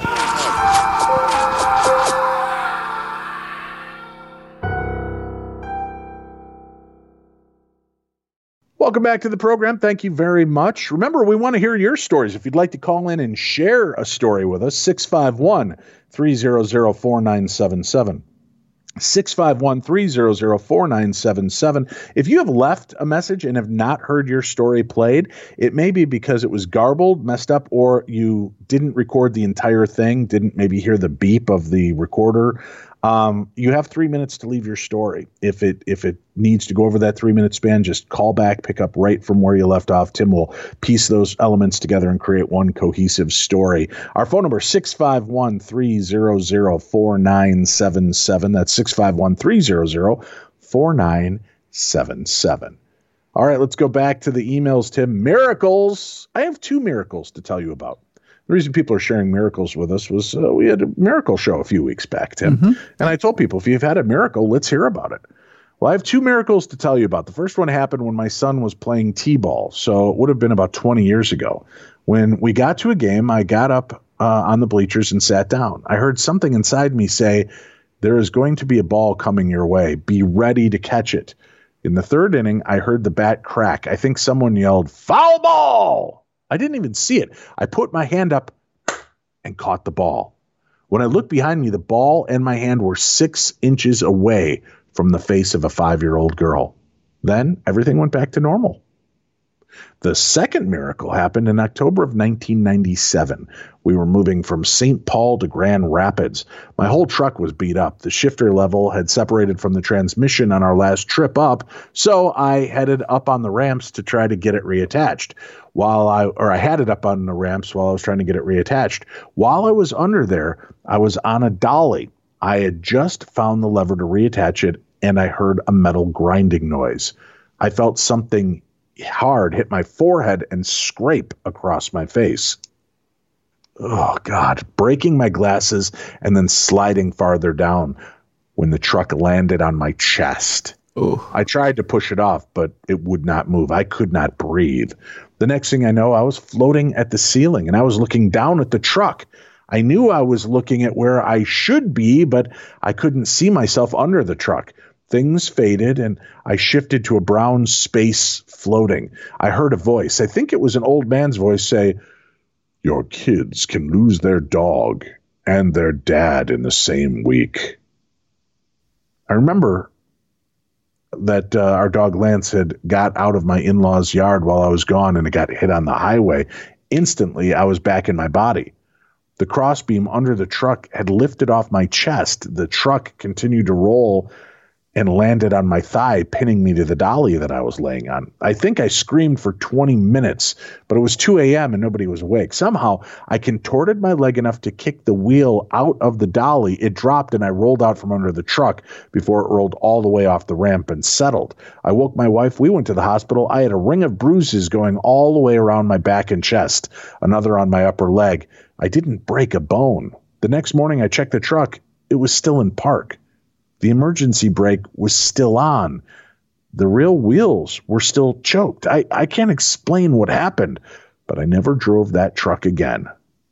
Welcome back to the program. Thank you very much. Remember, we want to hear your stories. If you'd like to call in and share a story with us, 651-300-4977. 651-300-4977. If you have left a message and have not heard your story played, it may be because it was garbled, messed up, or you didn't record the entire thing, didn't maybe hear the beep of the recorder. You have 3 minutes to leave your story. If it needs to go over that 3 minute span, just call back, pick up right from where you left off. Tim will piece those elements together and create one cohesive story. Our phone number is 651-300-4977. That's 651-300-4977. All right, let's go back to the emails, Tim. Miracles. I have 2 miracles to tell you about. The reason people are sharing miracles with us was we had a miracle show a few weeks back, Tim. Mm-hmm. And I told people, if you've had a miracle, let's hear about it. Well, I have 2 miracles to tell you about. The first one happened when my son was playing t-ball. So it would have been about 20 years ago. When we got to a game, I got up on the bleachers and sat down. I heard something inside me say, there is going to be a ball coming your way. Be ready to catch it. In the 3rd inning, I heard the bat crack. I think someone yelled, foul ball! I didn't even see it. I put my hand up and caught the ball. When I looked behind me, the ball and my hand were 6 inches away from the face of a 5-year-old girl. Then everything went back to normal. The second miracle happened in October of 1997. We were moving from St. Paul to Grand Rapids. My whole truck was beat up. The shifter level had separated from the transmission on our last trip up, so I headed up on the ramps to try to get it reattached. I had it up on the ramps while I was trying to get it reattached. While I was under there, I was on a dolly. I had just found the lever to reattach it, and I heard a metal grinding noise. I felt something hard hit my forehead and scrape across my face. Oh, God. Breaking my glasses and then sliding farther down when the truck landed on my chest. Ooh. I tried to push it off, but it would not move. I could not breathe. The next thing I know, I was floating at the ceiling, and I was looking down at the truck. I knew I was looking at where I should be, but I couldn't see myself under the truck. Things faded, and I shifted to a brown space floating. I heard a voice. I think it was an old man's voice say, your kids can lose their dog and their dad in the same week. I remember that our dog Lance had got out of my in-laws' yard while I was gone, and it got hit on the highway. Instantly, I was back in my body. The crossbeam under the truck had lifted off my chest. The truck continued to roll and landed on my thigh, pinning me to the dolly that I was laying on. I think I screamed for 20 minutes, but it was 2 a.m. and nobody was awake. Somehow, I contorted my leg enough to kick the wheel out of the dolly. It dropped, and I rolled out from under the truck before it rolled all the way off the ramp and settled. I woke my wife. We went to the hospital. I had a ring of bruises going all the way around my back and chest, another on my upper leg. I didn't break a bone. The next morning, I checked the truck. It was still in park. The emergency brake was still on. The real wheels were still choked. I can't explain what happened, but I never drove that truck again.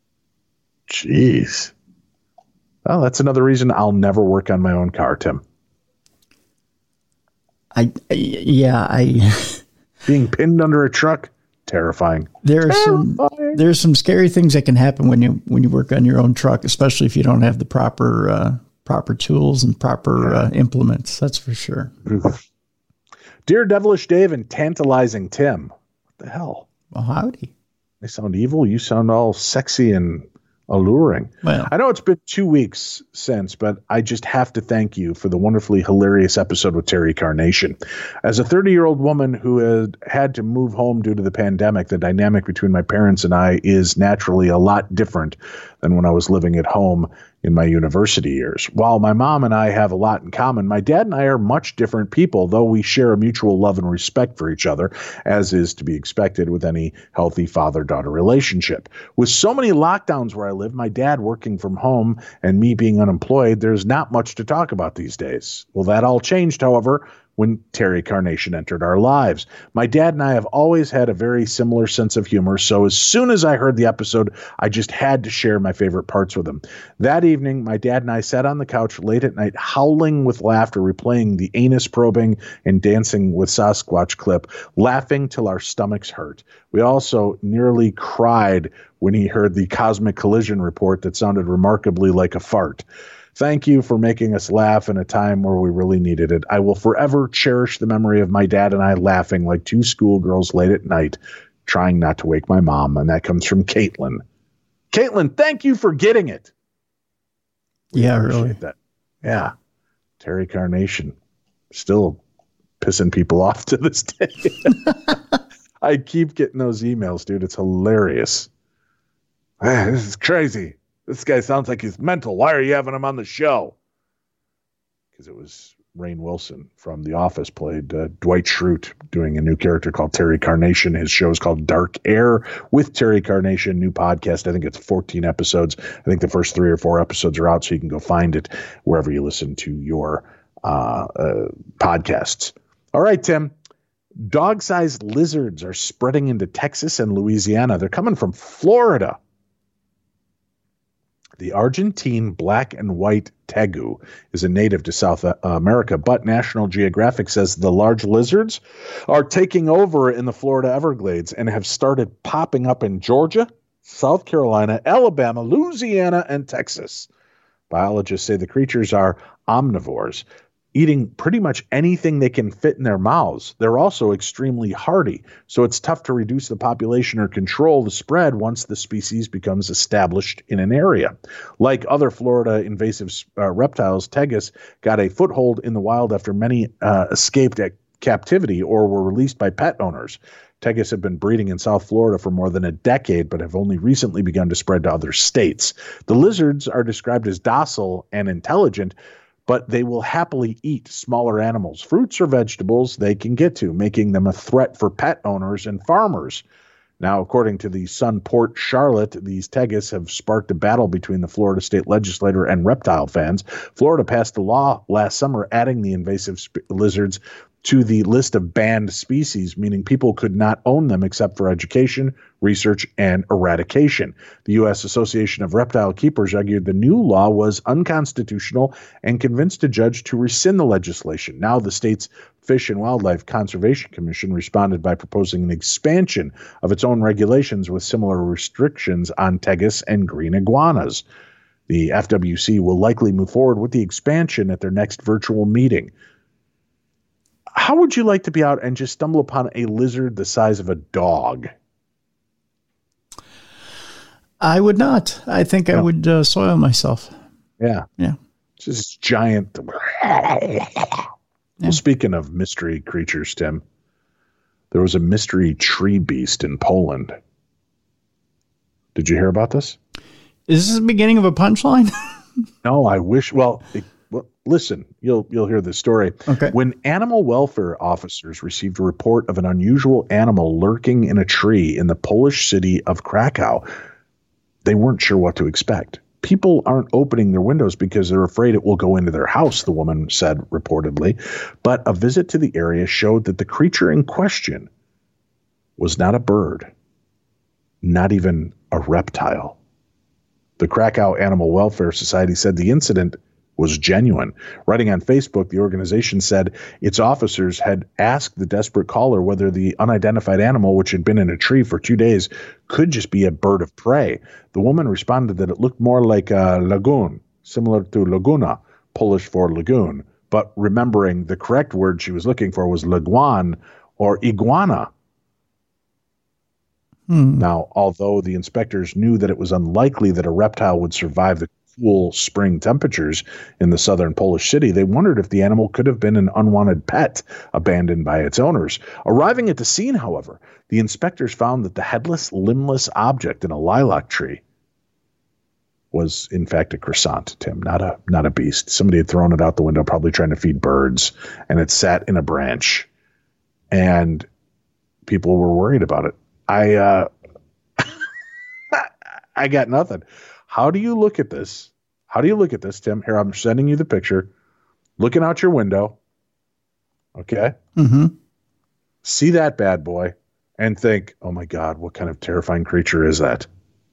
Jeez. Well, that's another reason I'll never work on my own car, Tim. Being pinned under a truck, terrifying. There's some scary things that can happen when you work on your own truck, especially if you don't have the proper tools and proper implements. That's for sure. Dear Devilish Dave and Tantalizing Tim. What the hell? Well, howdy. They sound evil. You sound all sexy and alluring. Well, I know it's been 2 weeks since, but I just have to thank you for the wonderfully hilarious episode with Terry Carnation. As a 30-year-old woman who had to move home due to the pandemic, the dynamic between my parents and I is naturally a lot different than when I was living at home in my university years. While my mom and I have a lot in common, my dad and I are much different people, though we share a mutual love and respect for each other, as is to be expected with any healthy father-daughter relationship. With so many lockdowns where I live, my dad working from home and me being unemployed, there's not much to talk about these days. Well, that all changed, however, when Terry Carnation entered our lives. My dad and I have always had a very similar sense of humor, so as soon as I heard the episode, I just had to share my favorite parts with him. That evening, my dad and I sat on the couch late at night, howling with laughter, replaying the anus probing and dancing with Sasquatch clip, laughing till our stomachs hurt. We also nearly cried when he heard the cosmic collision report that sounded remarkably like a fart. Thank you for making us laugh in a time where we really needed it. I will forever cherish the memory of my dad and I laughing like two schoolgirls late at night, trying not to wake my mom. And that comes from Caitlin. Caitlin, thank you for getting it. Yeah, really. That. Yeah. Terry Carnation. Still pissing people off to this day. I keep getting those emails, dude. It's hilarious. This is crazy. This guy sounds like he's mental. Why are you having him on the show? Because it was Rainn Wilson from The Office played Dwight Schrute doing a new character called Terry Carnation. His show is called Dark Air with Terry Carnation, new podcast. I think it's 14 episodes. I think the first 3 or 4 episodes are out, so you can go find it wherever you listen to your podcasts. All right, Tim. Dog-sized lizards are spreading into Texas and Louisiana. They're coming from Florida. The Argentine black and white tegu is a native to South America, but National Geographic says the large lizards are taking over in the Florida Everglades and have started popping up in Georgia, South Carolina, Alabama, Louisiana, and Texas. Biologists say the creatures are omnivores, eating pretty much anything they can fit in their mouths. They're also extremely hardy, so it's tough to reduce the population or control the spread once the species becomes established in an area. Like other Florida invasive reptiles, tegus got a foothold in the wild after many escaped captivity or were released by pet owners. Tegus have been breeding in South Florida for more than a decade, but have only recently begun to spread to other states. The lizards are described as docile and intelligent, but they will happily eat smaller animals, fruits or vegetables they can get to, making them a threat for pet owners and farmers. Now, according to the Sun Port Charlotte, these tegus have sparked a battle between the Florida state legislature and reptile fans. Florida passed a law last summer adding the invasive lizards to the list of banned species, meaning people could not own them except for education, research, and eradication. The U.S. Association of Reptile Keepers argued the new law was unconstitutional and convinced a judge to rescind the legislation. Now the state's Fish and Wildlife Conservation Commission responded by proposing an expansion of its own regulations with similar restrictions on tegus and green iguanas. The FWC will likely move forward with the expansion at their next virtual meeting. How would you like to be out and just stumble upon a lizard the size of a dog? I would not. I think I would soil myself. Yeah. Yeah. Just giant. Well, speaking of mystery creatures, Tim, there was a mystery tree beast in Poland. Did you hear about this? Is this the beginning of a punchline? No, I wish. Well, listen, you'll hear this story. Okay. When animal welfare officers received a report of an unusual animal lurking in a tree in the Polish city of Krakow, they weren't sure what to expect. People aren't opening their windows because they're afraid it will go into their house, the woman said reportedly. But a visit to the area showed that the creature in question was not a bird, not even a reptile. The Krakow Animal Welfare Society said the incident was genuine. Writing on Facebook, the organization said its officers had asked the desperate caller whether the unidentified animal, which had been in a tree for 2 days, could just be a bird of prey. The woman responded that it looked more like a lagoon, similar to laguna, Polish for lagoon. But remembering the correct word she was looking for was laguan or iguana. Now, although the inspectors knew that it was unlikely that a reptile would survive the cool spring temperatures in the southern Polish city, they wondered if the animal could have been an unwanted pet abandoned by its owners. Arriving at the scene, however, the inspectors found that the headless, limbless object in a lilac tree was, in fact, a croissant, Tim, not a beast. Somebody had thrown it out the window, probably trying to feed birds, and it sat in a branch, and people were worried about it. I got nothing. How do you look at this? How do you look at this, Tim? Here, I'm sending you the picture. Looking out your window. Okay? Mm-hmm. See that bad boy and think, oh my God, what kind of terrifying creature is that?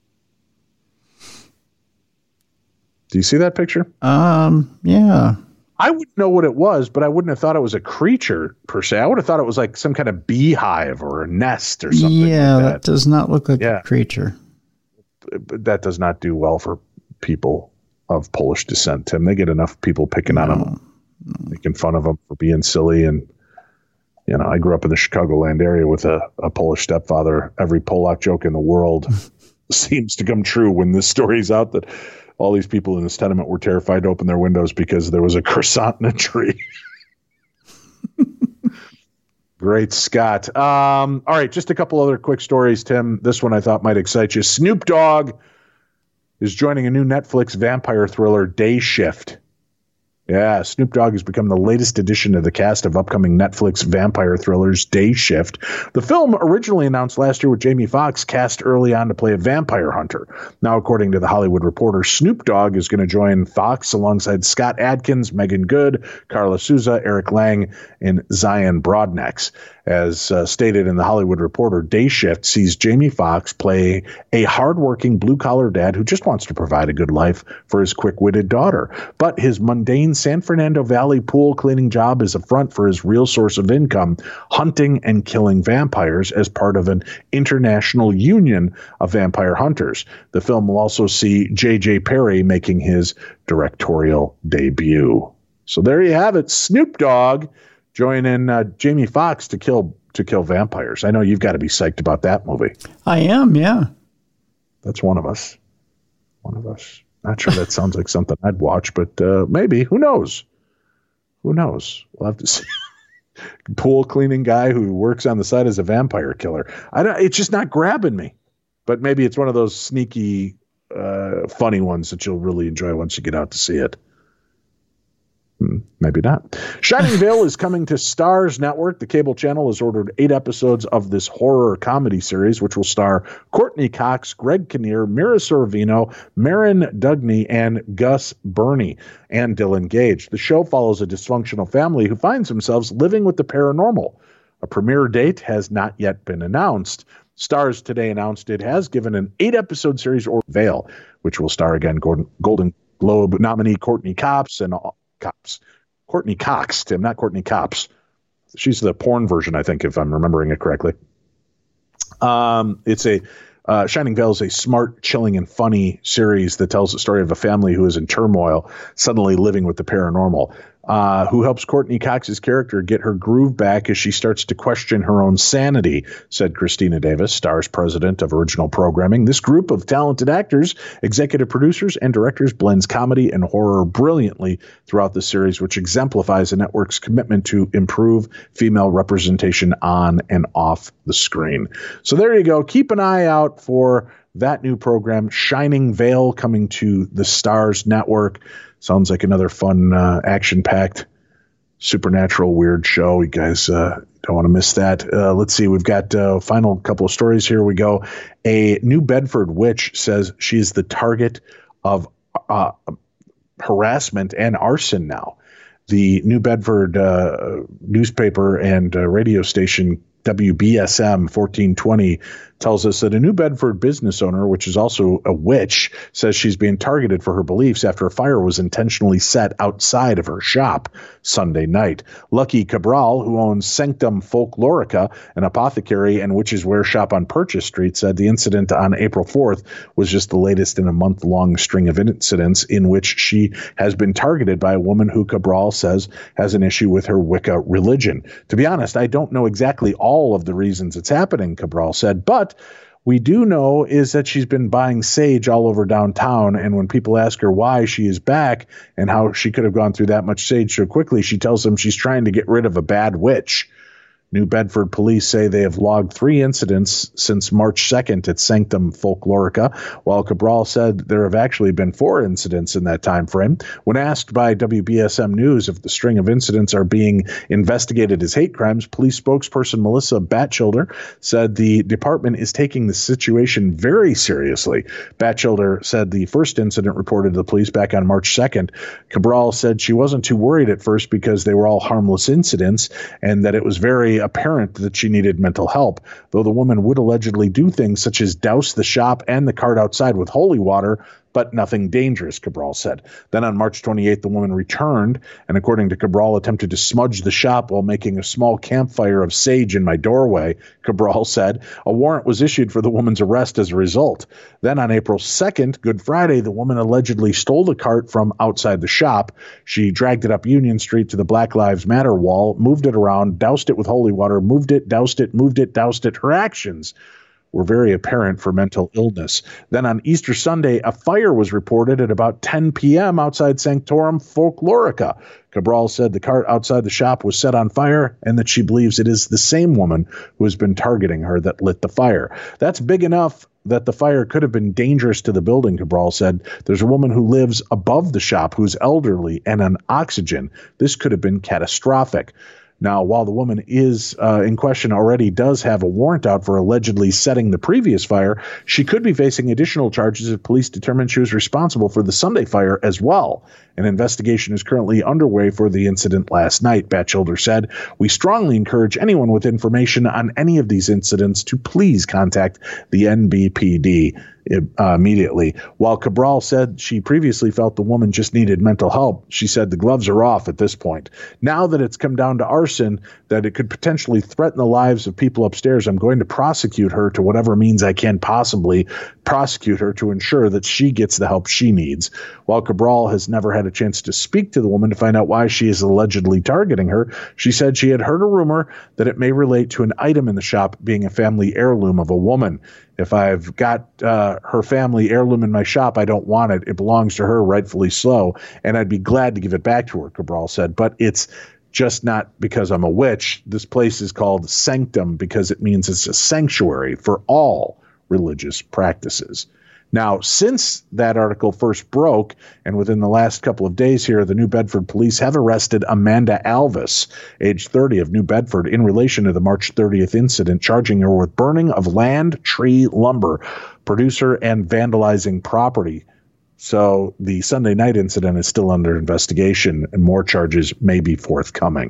Do you see that picture? Yeah. I wouldn't know what it was, but I wouldn't have thought it was a creature per se. I would have thought it was like some kind of beehive or a nest or something. Yeah, like that does not look like a creature. But that does not do well for people of Polish descent, Tim. They get enough people picking on them, making fun of them for being silly. And, you know, I grew up in the Chicagoland area with a Polish stepfather. Every Polak joke in the world seems to come true when this story's out that all these people in this tenement were terrified to open their windows because there was a croissant in a tree. Great Scott. All right, just a couple other quick stories, Tim. This one I thought might excite you. Snoop Dogg is joining a new Netflix vampire thriller, Day Shift. Yeah, Snoop Dogg has become the latest addition to the cast of upcoming Netflix vampire thrillers, Day Shift. The film, originally announced last year with Jamie Foxx, cast early on to play a vampire hunter. Now, according to The Hollywood Reporter, Snoop Dogg is going to join Foxx alongside Scott Adkins, Megan Good, Carla Souza, Eric Lang, and Zion Broadnax. As stated in The Hollywood Reporter, Day Shift sees Jamie Foxx play a hardworking blue-collar dad who just wants to provide a good life for his quick-witted daughter. But his mundane San Fernando Valley pool cleaning job is a front for his real source of income, hunting and killing vampires as part of an international union of vampire hunters. The film will also see J.J. Perry making his directorial debut. So there you have it. Snoop Dogg joining Jamie Foxx to kill vampires. I know you've got to be psyched about that movie. I am, yeah. That's one of us. One of us. Not sure that sounds like something I'd watch, but maybe. Who knows? Who knows? We'll have to see. Pool cleaning guy who works on the side as a vampire killer. It's just not grabbing me. But maybe it's one of those sneaky, funny ones that you'll really enjoy once you get out to see it. Maybe not. Shining Vale is coming to Starz Network. The cable channel has ordered 8 episodes of this horror comedy series, which will star Courtney Cox, Greg Kinnear, Mira Sorvino, Marin Dugney, and Gus Burney, and Dylan Gage. The show follows a dysfunctional family who finds themselves living with the paranormal. A premiere date has not yet been announced. Starz today announced it has given an 8-episode series or Vale, which will star again Golden Globe nominee Courtney Cox and Courtney Cox, Tim, not Courtney Cops. She's the porn version, I think, if I'm remembering it correctly. It's a Shining Vale is a smart, chilling, and funny series that tells the story of a family who is in turmoil, suddenly living with the paranormal, who helps Courtney Cox's character get her groove back as she starts to question her own sanity, said Christina Davis, Starz president of original programming. This group of talented actors, executive producers, and directors blends comedy and horror brilliantly throughout the series, which exemplifies the network's commitment to improve female representation on and off the screen. So there you go. Keep an eye out for that new program, Shining Vale, coming to the Starz Network. Sounds like another fun, action-packed, supernatural, weird show. You guys don't want to miss that. Let's see. We've got a final couple of stories. Here we go. A New Bedford witch says she's the target of harassment and arson now. The New Bedford newspaper and radio station WBSM 1420 tells us that a New Bedford business owner, which is also a witch, says she's being targeted for her beliefs after a fire was intentionally set outside of her shop Sunday night. Lucky Cabral, who owns Sanctum Folklorica, an apothecary and witch's wear shop on Purchase Street, said the incident on April 4th was just the latest in a month-long string of incidents in which she has been targeted by a woman who Cabral says has an issue with her Wicca religion. To be honest, I don't know exactly all of the reasons it's happening, Cabral said, but we do know is that she's been buying sage all over downtown, and when people ask her why she is back and how she could have gone through that much sage so quickly, she tells them she's trying to get rid of a bad witch. New Bedford police say they have logged 3 incidents since March 2nd at Sanctum Folklorica, while Cabral said there have actually been 4 incidents in that time frame. When asked by WBSM News if the string of incidents are being investigated as hate crimes, police spokesperson Melissa Batchelder said the department is taking the situation very seriously. Batchelder said the first incident reported to the police back on March 2nd. Cabral said she wasn't too worried at first because they were all harmless incidents and that it was very apparent that she needed mental help, though the woman would allegedly do things such as douse the shop and the cart outside with holy water, but nothing dangerous, Cabral said. Then on March 28th, the woman returned and, according to Cabral, attempted to smudge the shop while making a small campfire of sage in my doorway, Cabral said. A warrant was issued for the woman's arrest as a result. Then on April 2nd, Good Friday, the woman allegedly stole the cart from outside the shop. She dragged it up Union Street to the Black Lives Matter wall, moved it around, doused it with holy water, moved it, doused it, moved it, doused it. Her actions were very apparent for mental illness. Then on Easter Sunday, a fire was reported at about 10 p.m. outside Sanctorum Folklorica. Cabral said the cart outside the shop was set on fire and that she believes it is the same woman who has been targeting her that lit the fire. That's big enough that the fire could have been dangerous to the building, Cabral said. There's a woman who lives above the shop who's elderly and on oxygen. This could have been catastrophic. Now, while the woman is in question already does have a warrant out for allegedly setting the previous fire, she could be facing additional charges if police determine she was responsible for the Sunday fire as well. An investigation is currently underway for the incident last night, Batchelder said. We strongly encourage anyone with information on any of these incidents to please contact the NBPD immediately. While Cabral said she previously felt the woman just needed mental help, she said the gloves are off at this point. Now that it's come down to arson, that it could potentially threaten the lives of people upstairs, I'm going to prosecute her to whatever means I can possibly prosecute her to ensure that she gets the help she needs. While Cabral has never had a chance to speak to the woman to find out why she is allegedly targeting her, she said she had heard a rumor that it may relate to an item in the shop being a family heirloom of a woman. If I've got her family heirloom in my shop, I don't want it. It belongs to her, rightfully so, and I'd be glad to give it back to her, Cabral said. But it's just not because I'm a witch. This place is called Sanctum because it means it's a sanctuary for all religious practices. Now, since that article first broke, and within the last couple of days here, the New Bedford police have arrested Amanda Alvis, age 30, of New Bedford, in relation to the March 30th incident, charging her with burning of land, tree, lumber, producer, and vandalizing property. So the Sunday night incident is still under investigation, and more charges may be forthcoming.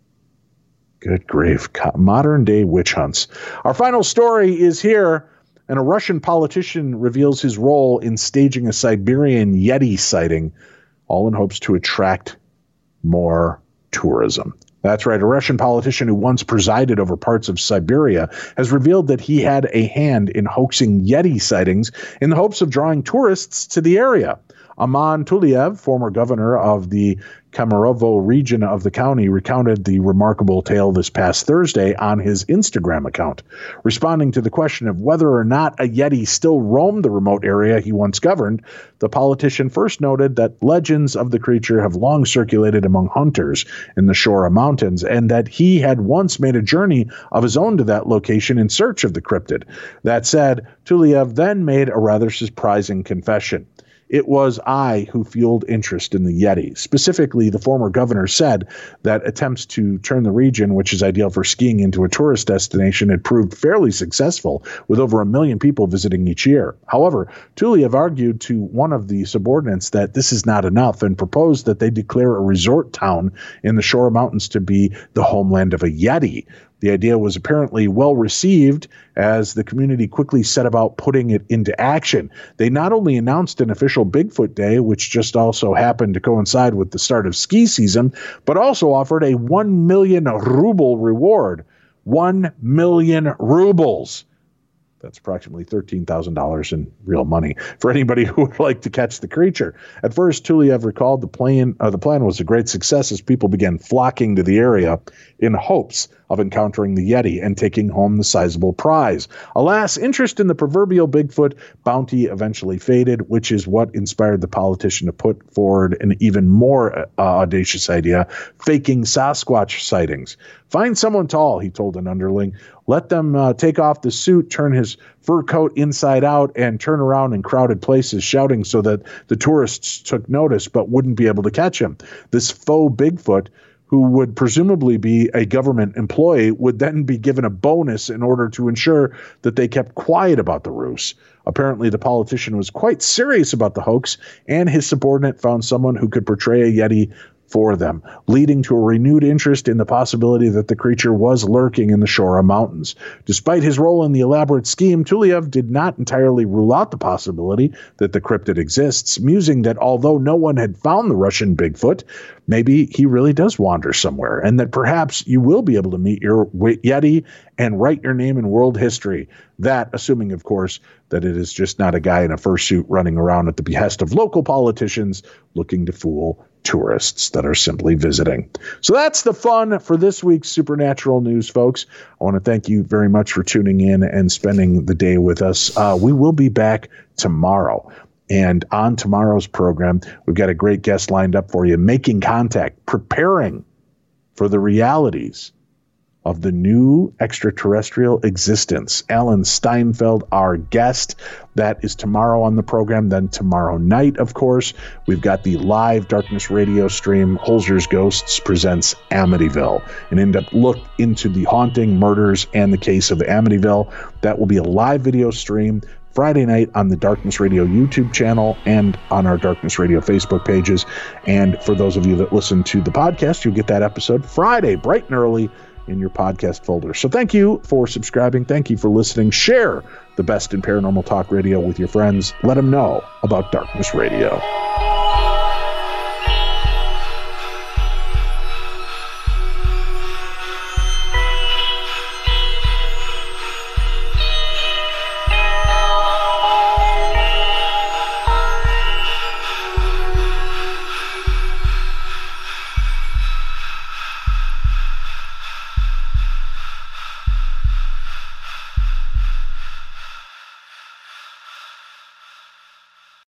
Good grief. Modern-day witch hunts. Our final story is here. And a Russian politician reveals his role in staging a Siberian Yeti sighting, all in hopes to attract more tourism. That's right. A Russian politician who once presided over parts of Siberia has revealed that he had a hand in hoaxing Yeti sightings in the hopes of drawing tourists to the area. Aman Tuliev, former governor of the Kemerovo region of the county, recounted the remarkable tale this past Thursday on his Instagram account. Responding to the question of whether or not a Yeti still roamed the remote area he once governed, the politician first noted that legends of the creature have long circulated among hunters in the Shora Mountains, and that he had once made a journey of his own to that location in search of the cryptid. That said, Tuliev then made a rather surprising confession. It was I who fueled interest in the Yeti. Specifically, the former governor said that attempts to turn the region, which is ideal for skiing, into a tourist destination had proved fairly successful, with over 1 million people visiting each year. However, Tuliev argued to one of the subordinates that this is not enough and proposed that they declare a resort town in the Shora Mountains to be the homeland of a Yeti. The idea was apparently well received as the community quickly set about putting it into action. They not only announced an official Bigfoot Day, which just also happened to coincide with the start of ski season, but also offered a 1 million ruble reward. 1 million rubles. That's approximately $13,000 in real money for anybody who would like to catch the creature. At first, Tuliev recalled the plan was a great success as people began flocking to the area in hopes of encountering the Yeti and taking home the sizable prize. Alas, interest in the proverbial Bigfoot bounty eventually faded, which is what inspired the politician to put forward an even more audacious idea, faking Sasquatch sightings. Find someone tall, he told an underling. Let them take off the suit, turn his fur coat inside out, and turn around in crowded places, shouting so that the tourists took notice but wouldn't be able to catch him. This faux Bigfoot, who would presumably be a government employee, would then be given a bonus in order to ensure that they kept quiet about the ruse. Apparently, the politician was quite serious about the hoax, and his subordinate found someone who could portray a Yeti for them, leading to a renewed interest in the possibility that the creature was lurking in the Shora Mountains. Despite his role in the elaborate scheme, Tuliev did not entirely rule out the possibility that the cryptid exists, musing that although no one had found the Russian Bigfoot, maybe he really does wander somewhere, and that perhaps you will be able to meet your Yeti and write your name in world history. That, assuming, of course, that it is just not a guy in a fursuit running around at the behest of local politicians looking to fool tourists that are simply visiting. So that's the fun for this week's Supernatural News, folks. I want to thank you very much for tuning in and spending the day with us. We will be back tomorrow. And on tomorrow's program, we've got a great guest lined up for you, making contact, preparing for the realities of the new extraterrestrial existence. Alan Steinfeld, our guest. That is tomorrow on the program. Then tomorrow night, of course, we've got the live Darkness radio stream. Holzer's Ghosts presents Amityville, an in-depth look into the haunting, murders, and the case of Amityville. That will be a live video stream Friday night on the Darkness Radio YouTube channel and on our Darkness Radio Facebook pages. And for those of you that listen to the podcast, you'll get that episode Friday, bright and early, in your podcast folder. So thank you for subscribing. Thank you for listening. Share the best in paranormal talk radio with your friends. Let them know about Darkness Radio.